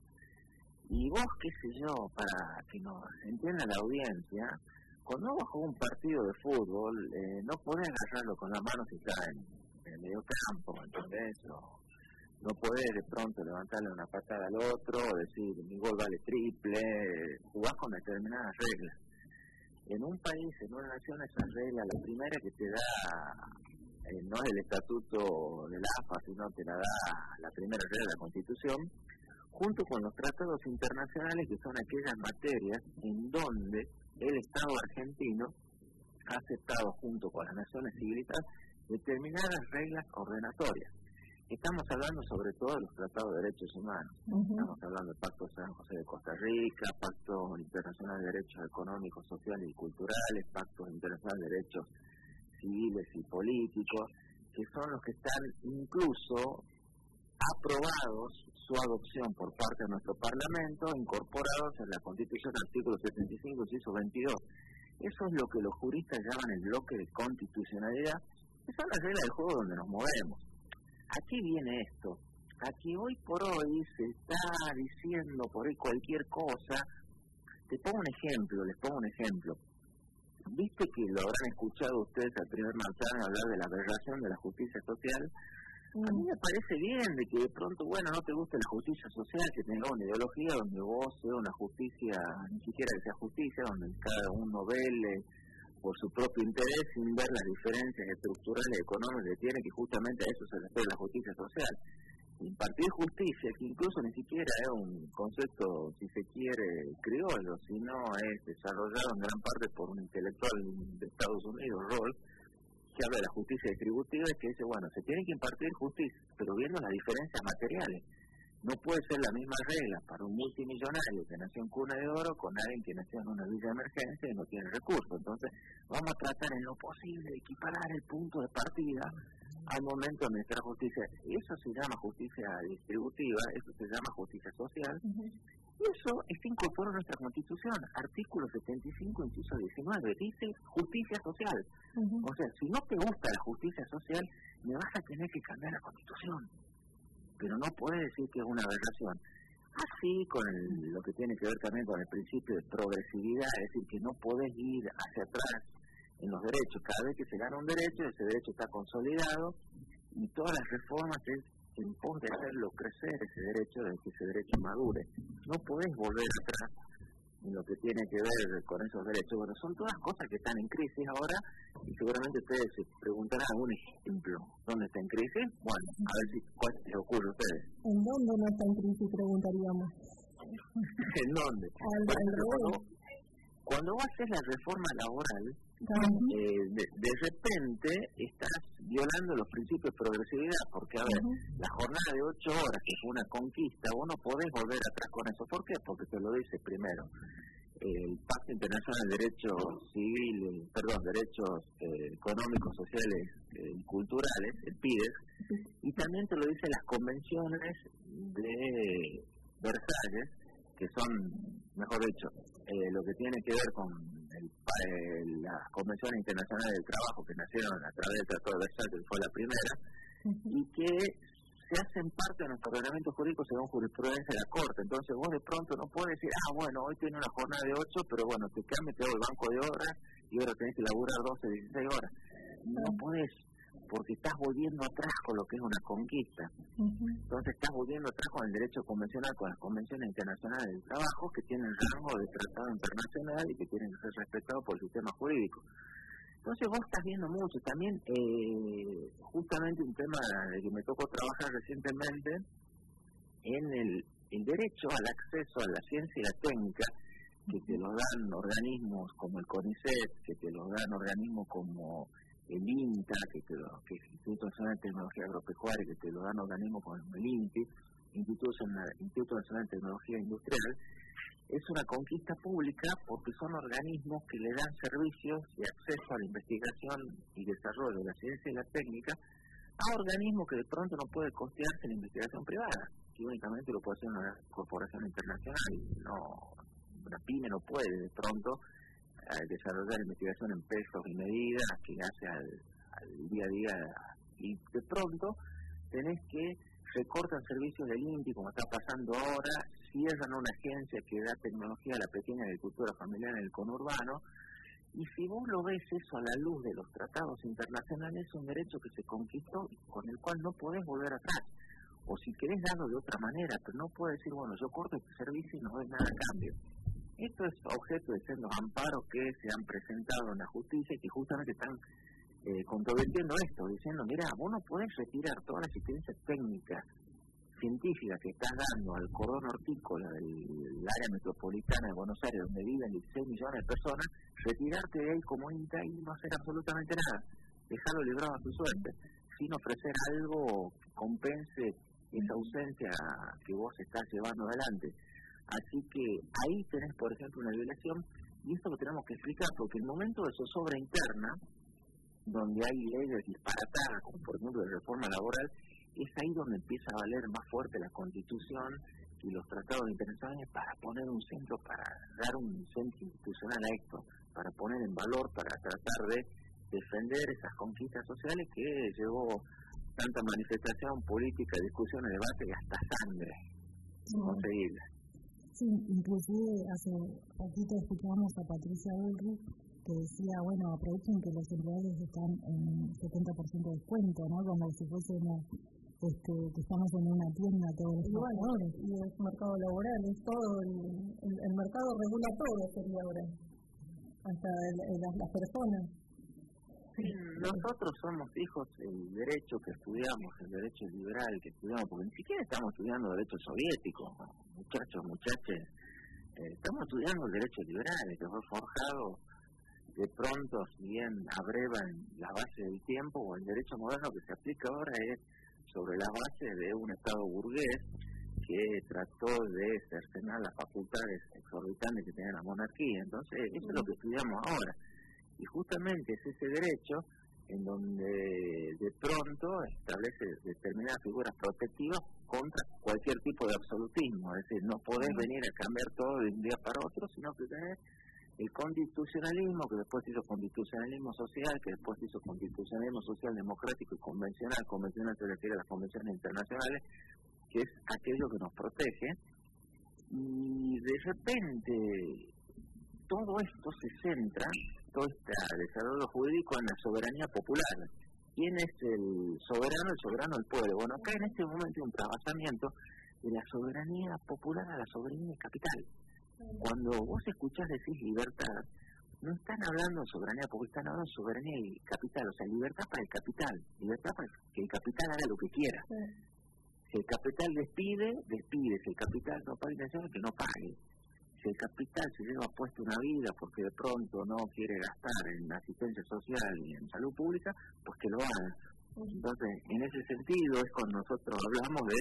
S10: y vos, qué sé yo, para que nos entienda la audiencia, cuando vos jugás un partido de fútbol eh, no podés agarrarlo con la mano si está en, en el medio campo, ¿entendés? O no podés de pronto levantarle una patada al otro o decir mi gol vale triple, jugás con determinadas reglas. En un país, en una nación, esa regla, la primera que te da, eh, no es el estatuto del A F A, sino te la da la primera regla de la Constitución, junto con los tratados internacionales que son aquellas materias en donde el Estado argentino ha aceptado junto con las naciones civilizadas determinadas reglas ordenatorias. Estamos hablando sobre todo de los tratados de derechos humanos. Uh-huh. Estamos hablando del Pacto San José de Costa Rica, Pacto Internacional de Derechos Económicos, Sociales y Culturales, Pactos Internacionales de Derechos Civiles y Políticos, que son los que están incluso aprobados su adopción por parte de nuestro Parlamento, incorporados en la Constitución, artículo setenta y cinco, inciso veintidós. Eso es lo que los juristas llaman el bloque de constitucionalidad, que son las reglas del juego donde nos movemos. Aquí viene esto, aquí hoy por hoy se está diciendo por ahí cualquier cosa. Te pongo un ejemplo, les pongo un ejemplo. Viste que lo habrán escuchado ustedes al primer manzano hablar de la aberración de la justicia social. A mí me parece bien de que de pronto, bueno, no te guste la justicia social, que tenga una ideología donde vos sea una justicia, ni siquiera que sea justicia, donde cada uno vele por su propio interés sin ver las diferencias estructurales y económicas que tiene, que justamente a eso se refiere la justicia social. Impartir justicia, que incluso ni siquiera es un concepto, si se quiere, criollo, sino es desarrollado en gran parte por un intelectual de Estados Unidos, Rawls, que habla de la justicia distributiva, y que dice, bueno, se tiene que impartir justicia, pero viendo las diferencias materiales. No puede ser la misma regla para un multimillonario que nació en cuna de oro con alguien que nació en una villa de emergencia y no tiene recursos. Entonces, vamos a tratar en lo posible de equiparar el punto de partida al momento de administrar justicia. Eso se llama justicia distributiva, eso se llama justicia social. Uh-huh. Y eso está incorporado en nuestra Constitución, artículo setenta y cinco, inciso diecinueve, dice justicia social. Uh-huh. O sea, si no te gusta la justicia social, me vas a tener que cambiar la Constitución. Pero no puedes decir que es una aberración. Así con el, lo que tiene que ver también con el principio de progresividad, es decir, que no podés ir hacia atrás en los derechos. Cada vez que se gana un derecho, ese derecho está consolidado y todas las reformas es en pos de hacerlo crecer ese derecho, de que ese derecho madure. No podés volver atrás en lo que tiene que ver con esos derechos. Bueno, son todas cosas que están en crisis ahora y seguramente ustedes se preguntarán un ejemplo. ¿Dónde está en crisis? Bueno, a ver si cuál les ocurre a ustedes.
S3: ¿En dónde no está en crisis, preguntaríamos?
S10: ¿En dónde?
S3: Al,
S10: bueno,
S3: al
S10: cuando, cuando vos haces la reforma laboral, uh-huh. eh, de, de repente estás violando los principios de progresividad, porque a ver, uh-huh. la jornada de ocho horas, que fue una conquista, vos no podés volver atrás con eso. ¿Por qué? Porque te lo dice primero el Pacto Internacional de Derechos Civiles, perdón, Derechos eh, Económicos, Sociales eh, y Culturales, el PIDES, uh-huh. y también te lo dicen las convenciones de Versalles, que son, mejor dicho, eh, lo que tiene que ver con el, eh, la Convención Internacional del Trabajo, que nacieron a través del Tratado de Versalles, que fue la primera, uh-huh. y que se hacen parte de nuestro ordenamiento jurídico según jurisprudencia de la Corte. Entonces vos de pronto no podés decir, ah, bueno, hoy tiene una jornada de ocho, pero bueno, te cambia, te doy el banco de horas y ahora tenés que laburar doce, dieciséis horas. No uh-huh. podés, porque estás volviendo atrás con lo que es una conquista. Uh-huh. Entonces estás volviendo atrás con el derecho convencional, con las convenciones internacionales del trabajo, que tienen rango de tratado internacional y que tienen que ser respetados por el sistema jurídico. Entonces vos estás viendo mucho. También, eh, justamente un tema de que me tocó trabajar recientemente, en el, el derecho al acceso a la ciencia y la técnica, que te lo dan organismos como el CONICET, que te lo dan organismos como el INTA, que, te lo, que es el Instituto Nacional de Tecnología Agropecuaria, que te lo dan organismos como el INTI, Instituto Nacional, Instituto Nacional de Tecnología Industrial. Es una conquista pública porque son organismos que le dan servicios y acceso a la investigación y desarrollo de la ciencia y la técnica a organismos que de pronto no puede costearse la investigación privada, que únicamente lo puede hacer una corporación internacional. No, una pyme no puede de pronto eh, desarrollar investigación en pesos y medidas que hace al, al día a día, y de pronto tenés que recortan servicios del INTI, como está pasando ahora, cierran una agencia que da tecnología a la pequeña agricultura familiar en el conurbano, y si vos lo ves eso a la luz de los tratados internacionales, es un derecho que se conquistó y con el cual no podés volver atrás, o si querés darlo de otra manera, pero no puedes decir, bueno, yo corto este servicio y no doy nada a cambio. Esto es objeto de ser los amparos que se han presentado en la justicia y que justamente están Eh, controvertiendo esto, diciendo, mira, vos no podés retirar toda la asistencia técnica, científica que estás dando al cordón hortícola del, del área metropolitana de Buenos Aires, donde viven dieciséis millones de personas, retirarte de ahí como INTA y no hacer absolutamente nada, dejarlo librado a su suerte, sin ofrecer algo que compense esa ausencia que vos estás llevando adelante. Así que ahí tenés, por ejemplo, una violación, y esto lo tenemos que explicar, porque el momento de zozobra interna, donde hay leyes disparatadas, como por ejemplo de reforma laboral, es ahí donde empieza a valer más fuerte la Constitución y los tratados internacionales para poner un centro, para dar un centro institucional a esto, para poner en valor, para tratar de defender esas conquistas sociales que llevó tanta manifestación política, discusión, debate y hasta sangre inconcebible.
S4: Sí, inclusive hace poquito escuchamos a Patricia Bullrich, que decía, bueno, aprovechen que los empleados están en setenta por ciento de descuento, ¿no? Como si fuésemos, este, que estamos en una tienda todos los trabajadores.
S3: Y es mercado laboral, es todo, el, el, el mercado regula todo, sería ahora, hasta el, el, las, las personas.
S10: Sí, nosotros somos hijos del derecho que estudiamos, el derecho liberal que estudiamos, porque ni siquiera estamos estudiando derecho soviético, muchachos, muchachas, eh, estamos estudiando el derecho liberal, que fue forjado de pronto, si bien abreva en la base del tiempo, o el derecho moderno que se aplica ahora es sobre la base de un Estado burgués que trató de cercenar las facultades exorbitantes que tiene la monarquía. Entonces, eso es lo que estudiamos ahora. Y justamente es ese derecho en donde de pronto establece determinadas figuras protectivas contra cualquier tipo de absolutismo. Es decir, no podés venir a cambiar todo de un día para otro, sino que tenés el constitucionalismo, que después hizo constitucionalismo social, que después hizo constitucionalismo social democrático y convencional. Convencional se refiere a las convenciones internacionales, que es aquello que nos protege. Y de repente todo esto se centra, todo este desarrollo jurídico, en la soberanía popular. ¿Quién es el soberano? El soberano del pueblo. Bueno, acá en este momento hay un trabajamiento de la soberanía popular a la soberanía capital. Cuando vos escuchás decir libertad, no están hablando de soberanía popular, están hablando de soberanía y capital. O sea, libertad para el capital, libertad para que el capital haga lo que quiera. Si el capital despide, despide. Si el capital no paga intenciones, que no pague. Si el capital se lleva puesto una vida porque de pronto no quiere gastar en asistencia social y en salud pública, pues que lo haga. Entonces, en ese sentido es cuando nosotros hablamos de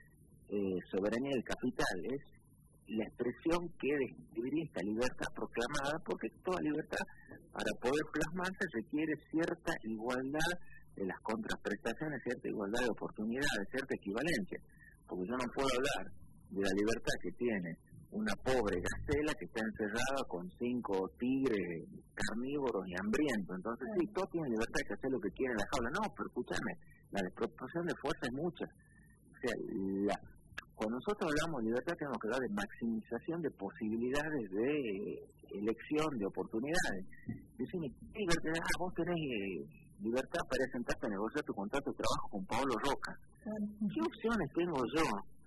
S10: eh, soberanía del capital. Es la expresión que describiría esta libertad proclamada, porque toda libertad, para poder plasmarse, requiere cierta igualdad de las contraprestaciones, cierta igualdad de oportunidades, cierta equivalencia. Porque yo no puedo hablar de la libertad que tiene una pobre gacela que está encerrada con cinco tigres carnívoros y hambrientos. Entonces, sí, todos tienen libertad de hacer lo que quieren en la jaula. No, pero escúchame, la desproporción de fuerza es mucha. O sea, la, cuando nosotros hablamos de libertad, tenemos que hablar de maximización de posibilidades de elección, de oportunidades. Decime, ¿qué libertad? Ah, vos tenés eh, libertad para sentarte a negociar tu contrato de trabajo con Pablo Roca. ¿Qué opciones tengo yo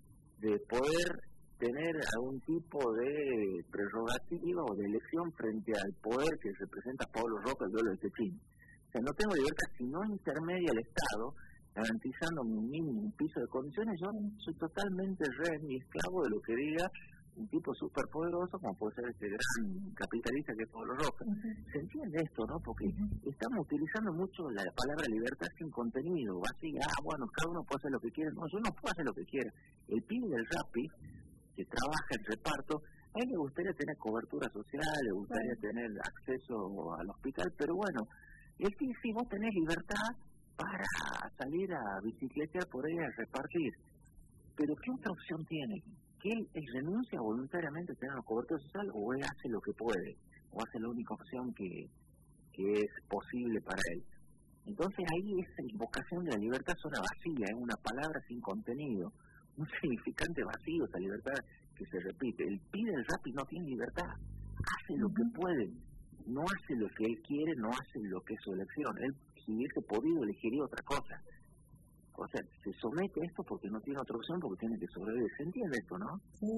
S10: de poder tener algún tipo de prerrogativa o de elección frente al poder que representa Pablo Roca, el dueño de Techín? O sea, no tengo libertad si no intermedia el Estado, garantizando un mínimo, un piso de condiciones. Yo soy totalmente rehén y esclavo de lo que diga un tipo superpoderoso, como puede ser este gran capitalista que es Pablo Roca. Uh-huh. ¿Se entiende esto, no? Porque uh-huh. estamos utilizando mucho la palabra libertad sin contenido, así, ah, bueno, cada uno puede hacer lo que quiere. No, yo no puedo hacer lo que quiera. El pibe del Rappi, que trabaja en reparto, a él le gustaría tener cobertura social, le gustaría sí. tener acceso al hospital, pero bueno, es que si vos tenés libertad para salir a bicicletear por ahí a repartir, pero ¿qué otra opción tiene? ¿Que él, él renuncia voluntariamente a tener una cobertura social, o él hace lo que puede, o hace la única opción que, que es posible para él? Entonces ahí esa invocación de la libertad suena vacía, es una palabra sin contenido, un significante vacío, esa libertad que se repite. El pibe del Rappi no tiene libertad, hace lo que puede, no hace lo que él quiere, no hace lo que es su elección. Él, si hubiese podido, elegiría otra cosa. O sea, se somete a esto porque no tiene otra opción, porque tiene que sobrevivir. ¿Se entiende esto, no?
S3: Sí,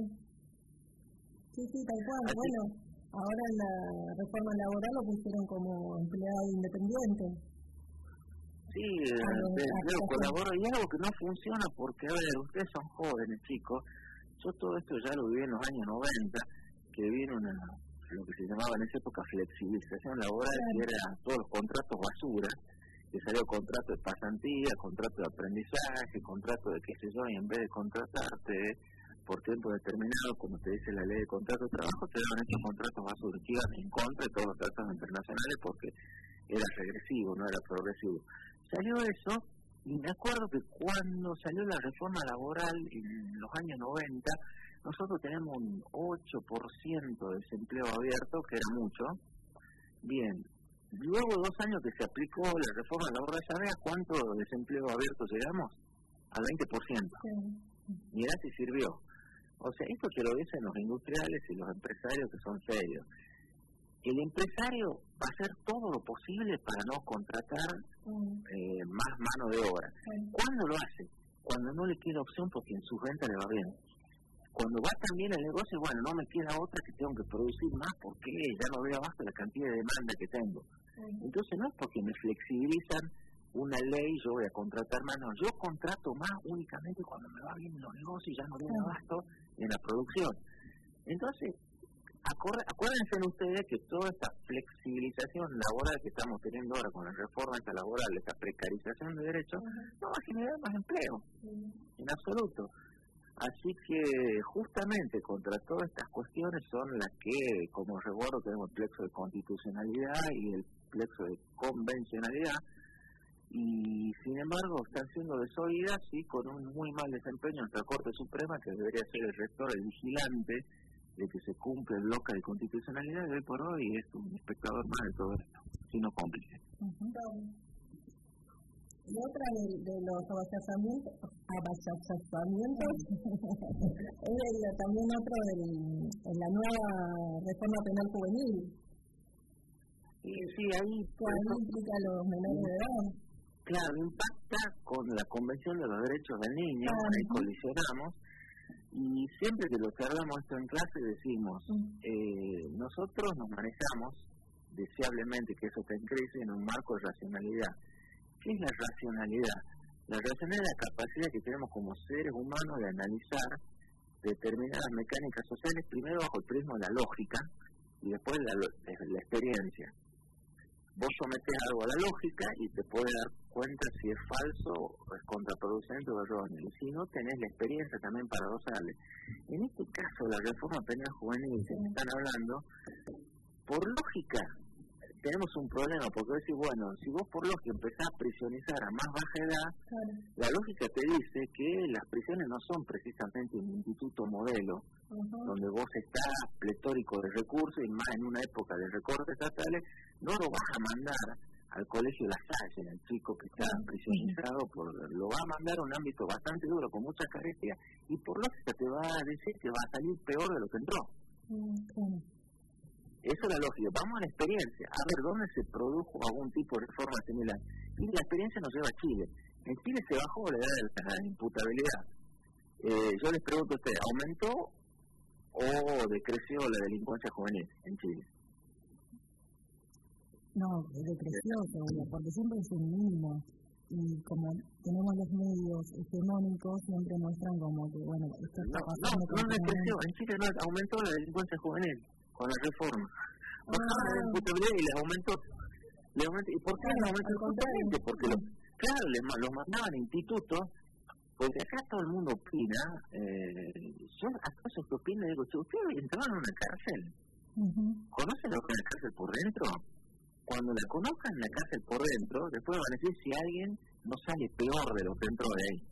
S3: sí, sí, tal cual. Así. Bueno, ahora en la reforma laboral lo pusieron como empleado independiente.
S10: Sí, yo colaboro y algo que no funciona porque, a ver, ustedes son jóvenes, chicos. Yo todo esto ya lo viví en los años noventa, que vino una, lo que se llamaba en esa época flexibilización laboral, que era todos los contratos basura, que salió contrato de pasantía, contrato de aprendizaje, contrato de qué sé yo, y en vez de contratarte por tiempo determinado, como te dice la ley de contrato de trabajo, te daban estos contratos basura, que iban en contra de todos los tratados internacionales porque era regresivo, no era progresivo. Salió eso, y me acuerdo que cuando salió la reforma laboral en los años noventa, nosotros tenemos un ocho por ciento de desempleo abierto, que era mucho. Bien, luego de dos años que se aplicó la reforma laboral, ¿sabes a cuánto desempleo abierto llegamos? Al veinte por ciento. Sí. Mirá si sirvió. O sea, esto te lo dicen los industriales y los empresarios que son serios. El empresario va a hacer todo lo posible para no contratar eh, más mano de obra. ¿Cuándo lo hace? Cuando no le queda opción porque en su renta le va bien. Cuando va tan bien el negocio, bueno, no me queda otra que tengo que producir más porque ya no veo abajo la cantidad de demanda que tengo. Entonces no es porque me flexibilizan una ley, yo voy a contratar más, no, yo contrato más únicamente cuando me va bien en los negocios y ya no viene abasto en la producción. Entonces, acuérdense ustedes que toda esta flexibilización laboral que estamos teniendo ahora con la reforma esta laboral, esta precarización de derechos, uh-huh. no va a generar más empleo, uh-huh. en absoluto. Así que justamente contra todas estas cuestiones son las que, como recuerdo, tenemos el plexo de constitucionalidad y el plexo de convencionalidad, y sin embargo están siendo desoídas y con un muy mal desempeño en nuestra Corte Suprema, que debería ser el rector, el vigilante de que se cumple el bloque de constitucionalidad, de hoy por hoy es un espectador más de todo esto, sino cómplice.
S3: Uh-huh. Y otra de, de los avasallamientos, avasallamientos es el, también otro del, en la nueva reforma penal juvenil.
S10: Y sí, ahí,
S3: que ahí implica a los menores de edad.
S10: Claro, impacta con la Convención de los Derechos del Niño, uh-huh. Ahí colisionamos, y siempre que lo charlamos esto en clase decimos, uh-huh. eh, nosotros nos manejamos, deseablemente que eso esté en crisis, en un marco de racionalidad. ¿Qué es la racionalidad? La racionalidad es la capacidad que tenemos como seres humanos de analizar determinadas mecánicas sociales, primero bajo el prisma de la lógica y después la, la experiencia. Vos sometés algo a la lógica y te puedes dar cuenta si es falso, o es contraproducente o erróneo. Y si no, tenés la experiencia también para gozarle. En este caso, la reforma penal juvenil que me están hablando, por lógica, tenemos un problema, porque decís, bueno, si vos por lógica empezás a prisionizar a más baja edad, claro. La lógica te dice que las prisiones no son precisamente un instituto modelo, uh-huh. donde vos estás pletórico de recursos y más en una época de recortes estatales, no lo vas a mandar al colegio La Salle, el chico que está uh-huh. prisionizado, por, lo va a mandar a un ámbito bastante duro, con mucha carencia, y por lógica te va a decir que va a salir peor de lo que entró. Uh-huh. Eso es la lógica. Vamos a la experiencia, a ver dónde se produjo algún tipo de reforma similar. Y la experiencia nos lleva a Chile. En Chile se bajó la edad de la imputabilidad. Eh, yo les pregunto a ustedes, ¿aumentó o decreció la delincuencia juvenil en Chile?
S4: No, decreció, seguro, porque siempre es un mínimo. Y como tenemos los medios hegemónicos, siempre muestran como que, bueno, esto está pasando.
S10: No, no, no decreció. En Chile no aumentó la delincuencia juvenil con la reforma. Bajaron ah. la imputabilidad y les aumentó. Les aumentó. ¿Y por qué les aumentó? Justamente porque los, claro, les, los mandaban a institutos, porque acá todo el mundo opina. Eh, yo a todos los que opinan digo, si ustedes entraban a una cárcel, uh-huh. ¿conocen lo que es la cárcel por dentro? Cuando la conozcan la cárcel por dentro, después van a decir si alguien no sale peor de lo que entró de ahí.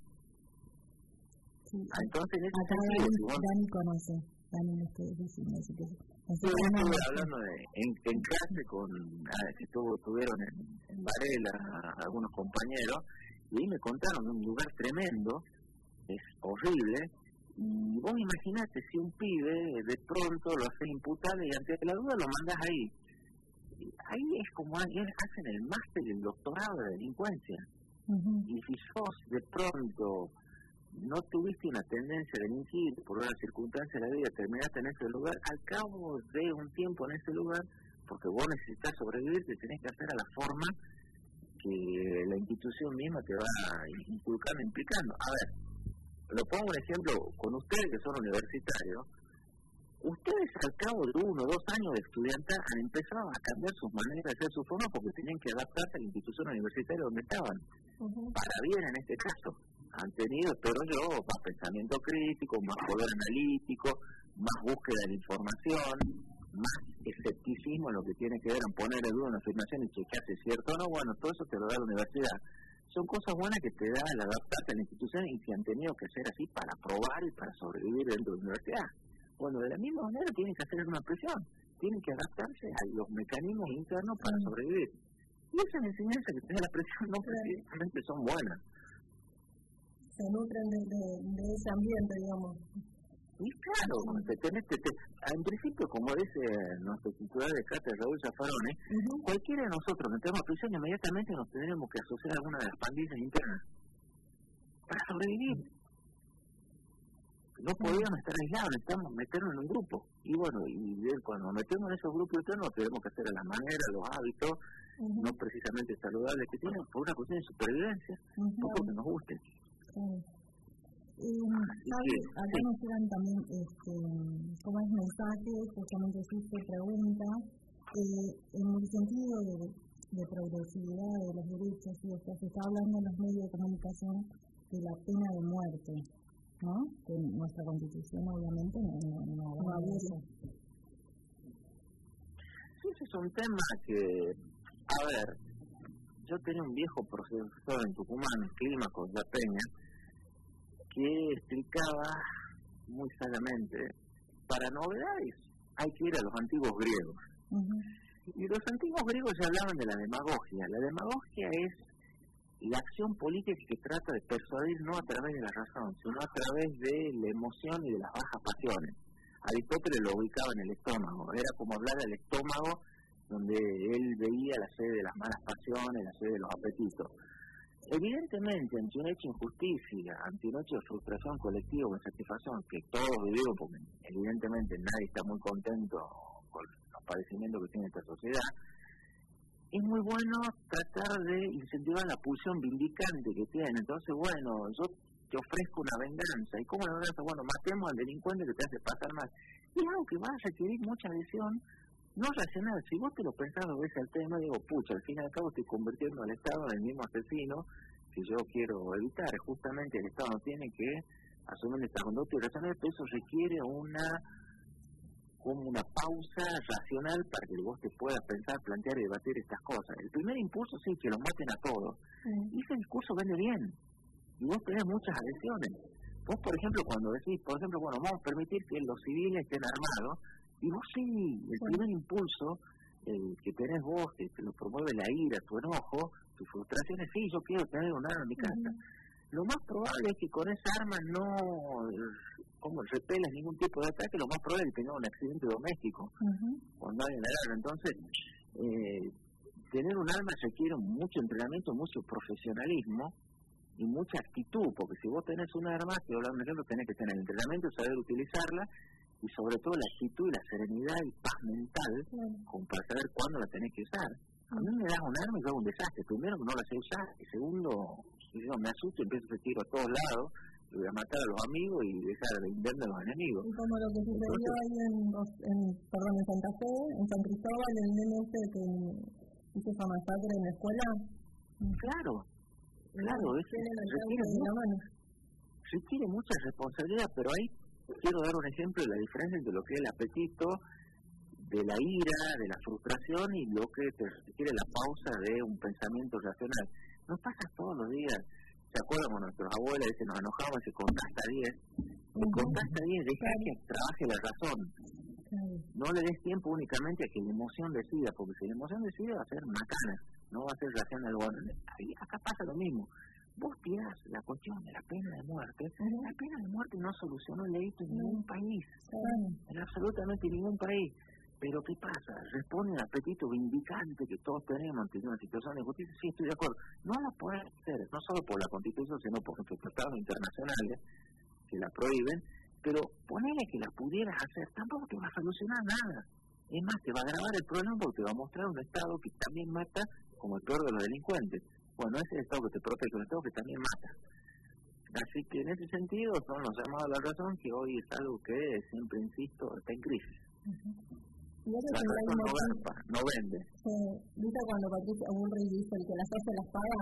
S4: Sí.
S10: Ah, entonces en ese
S4: acá
S10: sentido,
S4: Dani,
S10: si vos...
S4: Dani conoce. Dani no estoy diciendo así que...
S10: Yo estuve hablando de, en, en clase con, ah, que estuvo, estuvieron en, en Varela algunos compañeros, y ahí me contaron un lugar tremendo, es horrible, y vos imaginate si un pibe de pronto lo hace imputable y ante la duda lo mandás ahí. Ahí es como hacen el máster y el doctorado de delincuencia. Uh-huh. Y si sos de pronto no tuviste una tendencia a delinquir por una circunstancia de la vida, terminaste en ese lugar, al cabo de un tiempo en ese lugar, porque vos necesitas sobrevivir, te tenés que hacer a la forma que la institución misma te va inculcando, implicando. A ver, lo pongo un ejemplo con ustedes que son universitarios. Ustedes al cabo de uno o dos años de estudiantes han empezado a cambiar sus maneras de hacer su forma porque tenían que adaptarse a la institución universitaria donde estaban. Uh-huh. Para bien en este caso. Han tenido, pero yo, más pensamiento crítico, más poder analítico, más búsqueda de información, más escepticismo en lo que tiene que ver en poner en duda una afirmación y chequear si es cierto o no. Bueno, todo eso te lo da la universidad. Son cosas buenas que te da el adaptarte a la institución y que han tenido que ser así para probar y para sobrevivir dentro de la universidad. Bueno, de la misma manera tienen que hacer una presión, tienen que adaptarse a los mecanismos internos para sobrevivir. Y esas enseñanzas que te da la presión no precisamente son buenas.
S3: Se nutren de, de, de ese ambiente, digamos.
S10: Y claro, te tenés, te, te, en principio, como dice nuestro titular de cátedra, Raúl Zaffaroni, uh-huh. cualquiera de nosotros que entremos a prisión inmediatamente nos tendremos que asociar a alguna de las pandillas internas para sobrevivir. No podíamos estar aislados, necesitamos meternos en un grupo. Y bueno, y cuando nos metemos en esos grupos internos, tenemos que hacer a la manera, los hábitos, uh-huh. no precisamente saludables que tienen, por una cuestión de supervivencia, uh-huh. no porque nos guste.
S4: Uh-huh. Eh, ¿sabes? Acá sí. Nos llegan también, este, como es mensajes, justamente existe pregunta, eh, en el sentido de, de progresividad de los derechos, y esto se está hablando en los medios de comunicación de la pena de muerte. ¿no? Que nuestra Constitución obviamente no, no, no va a eso.
S10: Sí, ese es un tema que, a ver, yo tenía un viejo profesor en Tucumán, Clímaco de la Peña, que explicaba muy sagamente, para novedades hay que ir a los antiguos griegos. Uh-huh. Y los antiguos griegos ya hablaban de la demagogia. La demagogia es la acción política que trata de persuadir no a través de la razón, sino a través de la emoción y de las bajas pasiones. Aristóteles lo ubicaba en el estómago, era como hablar al estómago, donde él veía la sede de las malas pasiones, la sede de los apetitos. Evidentemente, ante un hecho de injusticia, ante un hecho de frustración colectiva o insatisfacción, que todos vivimos, porque evidentemente nadie está muy contento con los padecimientos que tiene esta sociedad, es muy bueno tratar de incentivar la pulsión vindicante que tiene. Entonces, bueno, yo te ofrezco una venganza. ¿Y cómo la venganza? Bueno, matemos al delincuente que te hace pasar mal. Y es algo que va a requerir mucha adhesión, no racional. Si vos te lo pensás dos veces al tema, digo, pucha, al fin y al cabo estoy convirtiendo al Estado en el mismo asesino que yo quiero evitar. Justamente el Estado no tiene que asumir esta conducta irracional, pero eso requiere una como una pausa racional para que vos te puedas pensar, plantear y debatir estas cosas. El primer impulso sí, que los maten a todos. Sí. Y ese discurso vende bien. Y vos tenés muchas adhesiones. Vos, por ejemplo, cuando decís, por ejemplo, bueno, vamos a permitir que los civiles estén armados, y vos sí, el sí. primer impulso el que tenés vos, que te lo promueve la ira, tu enojo, tu frustración es, sí, yo quiero tener un arma en mi casa. Uh-huh. Lo más probable es que con esa arma no como repelas ningún tipo de ataque, lo más probable es que tenga un accidente doméstico uh-huh. cuando alguien la agarra. Entonces, eh, tener un arma requiere mucho entrenamiento, mucho profesionalismo y mucha actitud, porque si vos tenés un arma, te voy a dar un ejemplo, tenés que tener el entrenamiento, saber utilizarla y sobre todo la actitud y la serenidad y paz mental uh-huh. como para saber cuándo la tenés que usar. A mí me das un arma y yo hago un desastre. Primero, que no la sé usar. Y segundo, yo me asusto y empiezo a tiro a todos lados. Y voy a matar a los amigos y dejar de venderme a los enemigos.
S3: Y como lo que sucedió ahí en, en, perdón, en Santa Fe, en San Cristóbal, el nene este que hizo esa masacre en la escuela.
S10: Claro, claro. Es, requiere, requiere mucha responsabilidad, pero ahí quiero dar un ejemplo de la diferencia entre lo que es el apetito de la ira, de la frustración y lo que te requiere la pausa de un pensamiento racional. No pasa todos los días. ¿Se acuerdan cuando nuestros abuelos dicen, nos enojamos y se contá hasta diez? Se contá hasta diez, deja que trabaje la razón. No le des tiempo únicamente a que la emoción decida, porque si la emoción decide va a ser macana, no va a ser racional. Bueno, acá pasa lo mismo. Vos tirás la cuestión de la pena de muerte. Uh-huh. La pena de muerte no solucionó el delito en ningún país, uh-huh. en absolutamente ningún país. Pero ¿qué pasa? Responde al apetito vindicante que todos tenemos ante una situación de justicia. Sí, estoy de acuerdo. No la puede hacer, no solo por la Constitución, sino por los tratados internacionales que la prohíben, pero ponele que la pudieras hacer, tampoco te va a solucionar nada. Es más, te va a agravar el problema porque te va a mostrar un Estado que también mata como el peor de los delincuentes. Bueno, ese es el Estado que te protege, un Estado que también mata. Así que en ese sentido son los llamados a la razón, que hoy es algo que, siempre insisto, está en crisis. Uh-huh.
S3: Y
S10: la razón no, garpa, no vende.
S3: Sí, ¿viste cuando Patricia Bullrich dice el que las hace las paga?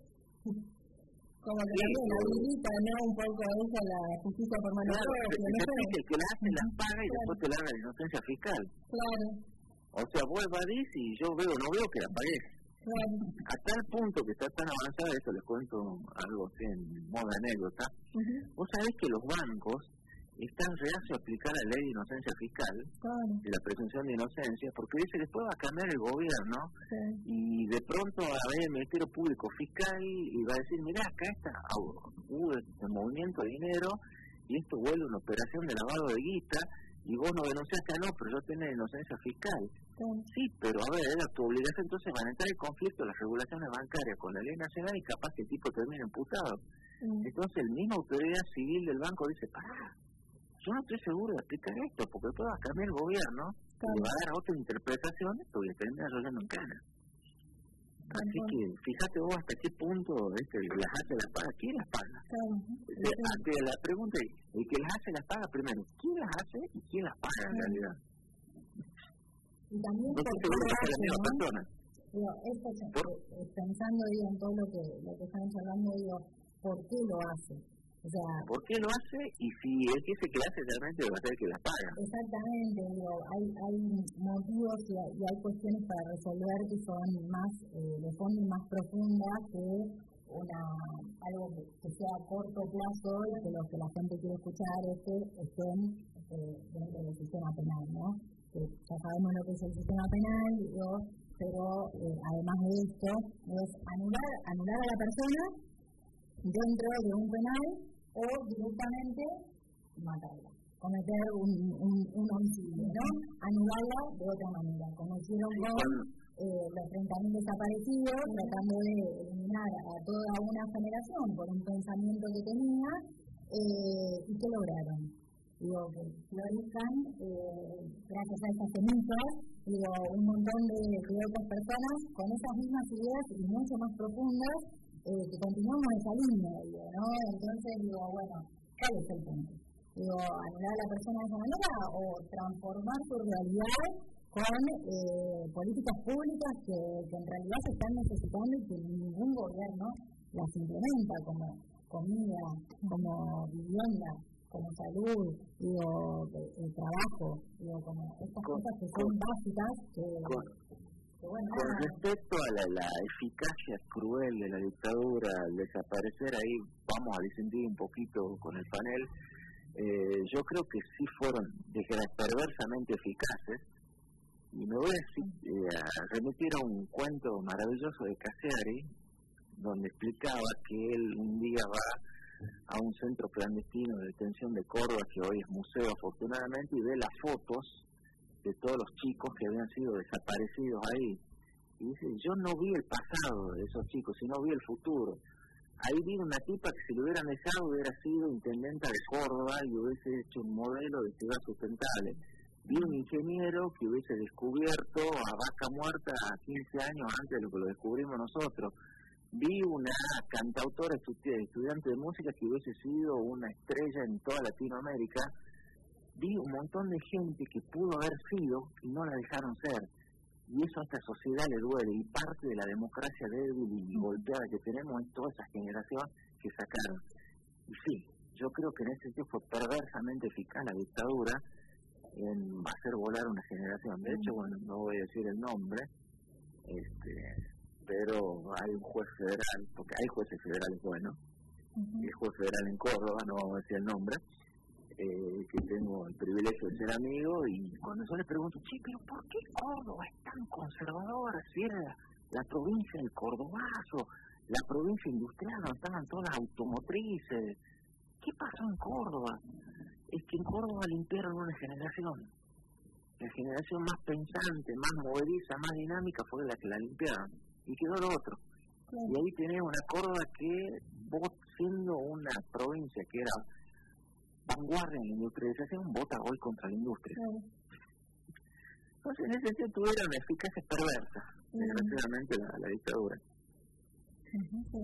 S3: Como que sí, también la habilita, ¿no? Un poco a esa la justicia por mano
S10: claro,
S3: propia,
S10: ¿no? El que las hace las paga y claro. después te larga la inocencia fiscal.
S3: Claro.
S10: O sea, vos evadís y yo veo, no veo que la pagues. Claro. A tal punto que está tan avanzada, eso les cuento algo así en modo anécdota. Uh-huh. Vos sabés que los bancos están reacios a aplicar la ley de inocencia fiscal, claro. de la presunción de inocencia, porque dice que después va a cambiar el gobierno, sí. y de pronto va a haber el Ministerio Público Fiscal y va a decir, mirá, acá está, hubo este movimiento de dinero y esto vuelve una operación de lavado de guita y vos no denunciaste, no, pero yo tengo inocencia fiscal. Sí. sí, pero a ver, era tu obligación, entonces van a entrar en conflicto las regulaciones bancarias con la ley nacional y capaz que el tipo termine imputado. Sí. Entonces, el misma autoridad civil del banco dice, pará, yo no estoy seguro de aplicar esto, porque después va a cambiar el gobierno, claro. y va a dar otra interpretación, esto y termina rollando en cana. Así uh-huh. que, fíjate vos hasta qué punto este, las hace las paga, ¿quién las paga? Uh-huh. Este, ante la pregunta, el que las hace las paga primero, ¿quién las hace y quién las paga uh-huh. en realidad?
S4: Y también
S10: no estoy seguro que sea la misma persona.
S4: Digo, esto, ¿Por? pensando digo, en todo lo que, lo que estamos hablando, digo, ¿por qué lo hace? O sea,
S10: ¿por qué lo hace? Y si el que se que hace realmente va a ser el que la paga.
S4: Exactamente, digo, hay, hay motivos y hay, y hay cuestiones para resolver que son más eh, de fondo y más profundas que una algo que, que sea a corto plazo y que lo que la gente quiere escuchar es que estén eh, dentro del sistema penal, ¿no? Que ya sabemos lo que es el sistema penal, digo, pero eh, además de esto es anular, anular a la persona dentro de un penal o directamente matarla, cometer un, un, un homicidio, ¿no? Anularla de otra manera, como hicieron con eh, los treinta mil desaparecidos, tratando de eliminar a toda una generación por un pensamiento que tenía, eh, y ¿qué lograron? Digo, que florezcan, eh, gracias a estas semillas, digo, un montón de, de otras personas con esas mismas ideas y mucho más profundas, eh, que continuamos esa línea, digo, ¿no? Entonces, digo, bueno, ¿cuál es el punto? Digo, anular a la persona de esa manera o transformar su realidad con eh, políticas públicas que, que en realidad se están necesitando y que ningún gobierno las implementa, como comida, como vivienda, como salud, digo, el trabajo, digo, como estas con, cosas que son con, básicas que...
S10: Con,
S4: que bueno,
S10: con
S4: ah,
S10: respecto a la, la eficacia cruel de la dictadura al desaparecer, ahí vamos a disentir un poquito con el panel. Eh, yo creo que sí fueron perversamente eficaces, y me voy a, eh, a remitir a un cuento maravilloso de Cassiari, donde explicaba que él un día va a un centro clandestino de detención de Córdoba, que hoy es museo afortunadamente, y ve las fotos de todos los chicos que habían sido desaparecidos ahí, y dice, yo no vi el pasado de esos chicos, sino vi el futuro. Ahí vi una tipa que si lo hubieran dejado hubiera sido intendenta de Córdoba y hubiese hecho un modelo de ciudad sustentable. Vi un ingeniero que hubiese descubierto a Vaca Muerta a quince años antes de lo que lo descubrimos nosotros. Vi una cantautora estudiante de música que hubiese sido una estrella en toda Latinoamérica. Vi un montón de gente que pudo haber sido y no la dejaron ser. Y eso a esta sociedad le duele, y parte de la democracia débil y golpeada que tenemos es toda esa generación que sacaron. Y sí, yo creo que en ese sentido fue perversamente eficaz la dictadura en hacer volar una generación. De hecho, bueno, no voy a decir el nombre, este, pero hay un juez federal, porque hay jueces federales buenos, uh-huh. El juez federal en Córdoba, no vamos a decir el nombre, Eh, que tengo el privilegio de ser amigo, y cuando yo le pregunto, che, pero ¿por qué Córdoba es tan conservadora? Si era la, la provincia del Cordobazo, la provincia industrial donde estaban todas las automotrices, ¿qué pasó en Córdoba? Es que en Córdoba limpiaron una generación, la generación más pensante, más movediza, más dinámica fue la que la limpiaron, y quedó lo otro. Sí. Y ahí tenés una Córdoba que, vos siendo una provincia que era vanguardia en la industrialización, vota hoy contra la industria. Sí. Entonces, en ese sentido, tuvieron una eficacia perversa, sí. Desgraciadamente, la, la dictadura.
S4: Uh-huh, sí.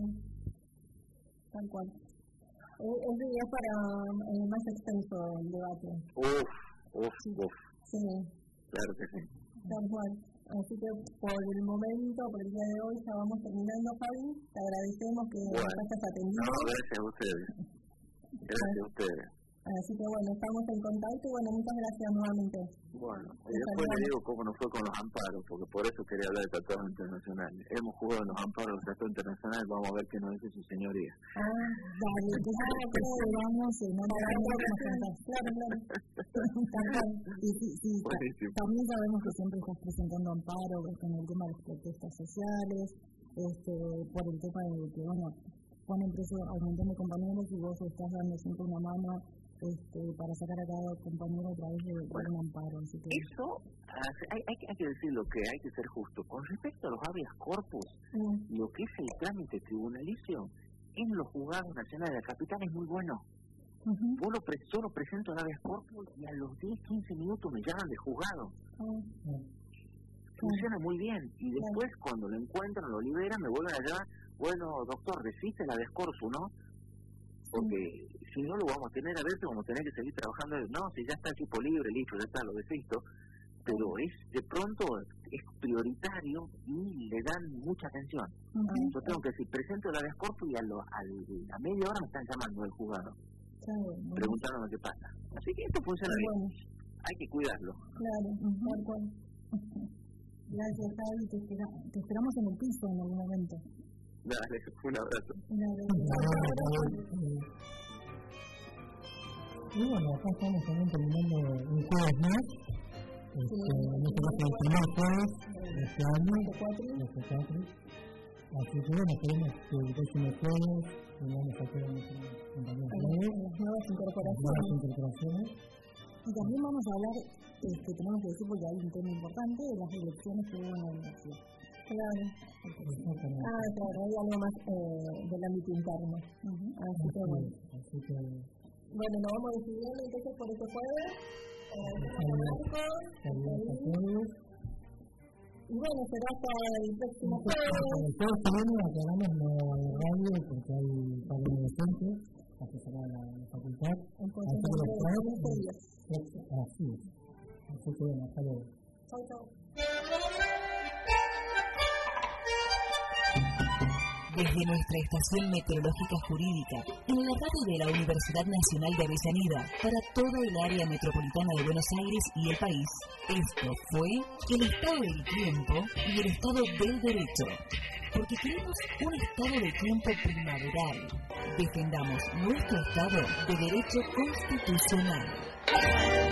S4: Tal cual. Ese día es para eh, más extenso el debate.
S10: Uf, uf,
S4: sí.
S10: uf.
S4: Sí.
S10: Claro que sí.
S4: Tal cual. Así que por el momento, por el día de hoy, ya vamos terminando, Fabi. Te agradecemos que bueno. Nos hayas atendido.
S10: No, gracias a ustedes. Gracias a ustedes.
S4: Así que bueno, estamos en contacto y bueno, muchas gracias nuevamente.
S10: Bueno, y después le digo cómo nos fue con los amparos, porque por eso quería hablar de tratados internacionales. Hemos jugado en los amparos de los tratados internacionales, vamos a ver qué nos dice su señoría.
S4: Ah, vale, claro, claro, vamos, no la vamos a contar. Claro, claro. Y sí, sí, también sabemos que siempre estás presentando amparo con el tema de las protestas sociales, este, por el tema de que, bueno, ponen preso a un montón de compañeros y vos estás dando siempre una mano este, para sacar a cada compañero a través de, bueno, de un amparo. Así que...
S10: Eso, hay, hay, hay que decir lo que hay que ser justo. Con respecto a los habeas corpus, mm. lo que es el trámite tribunalicio en los juzgados nacionales de la capital es muy bueno. Uh-huh. Vos lo pre- yo lo presento al habeas corpus y a los diez, quince minutos me llaman de juzgado. Uh-huh. Funciona muy bien. Y después, uh-huh. cuando lo encuentran, lo liberan, me vuelven a llamar. Bueno, doctor, desiste la descorso, ¿no? Porque sí. si no lo vamos a tener a veces, vamos a tener que seguir trabajando. No, si ya está el tipo libre, listo, ya está, lo desisto. Pero es de pronto es prioritario y le dan mucha atención. Uh-huh. Yo tengo que decir, presento el habeas corpus y a, lo, a la media hora me están llamando del juzgado, claro, preguntándome qué pasa. Así que esto funciona bien. Bueno. Hay que cuidarlo.
S4: Claro, tal cual. Gracias, Javi, te, espera, te esperamos en el piso en algún momento.
S10: Dale, un abrazo.
S4: Un abrazo.
S5: Y bueno, acá estamos también terminando un jueves más. Este, en este caso el primer jueves de este año, de este cuatro. Así que bueno, esperemos que el próximo jueves tengamos a todos nuestros compañeros nuevos,
S4: las nuevas
S5: incorporaciones.
S4: Y también vamos a hablar, este, tenemos que decir porque hay un tema importante de las elecciones que hubo en la universidad. Claro. Ah, claro, hay algo más eh, del ámbito interno. Uh-huh. Así que bueno.
S5: Así que
S3: bueno, nos vamos decidiendo entonces por este jueves. Y bueno, será hasta el próximo jueves.
S5: El jueves que viene aclaramos no hay radio porque hay paro de docentes, así será la facultad.
S3: Entonces,
S5: así es. Así que bueno, hasta luego.
S3: Chau, chau.
S2: Desde nuestra estación meteorológica jurídica, en la radio de la Universidad Nacional de Avellaneda, para todo el área metropolitana de Buenos Aires y el país, esto fue el estado del tiempo y el estado del derecho. Porque queremos un estado de tiempo primaveral. Defendamos nuestro estado de derecho constitucional.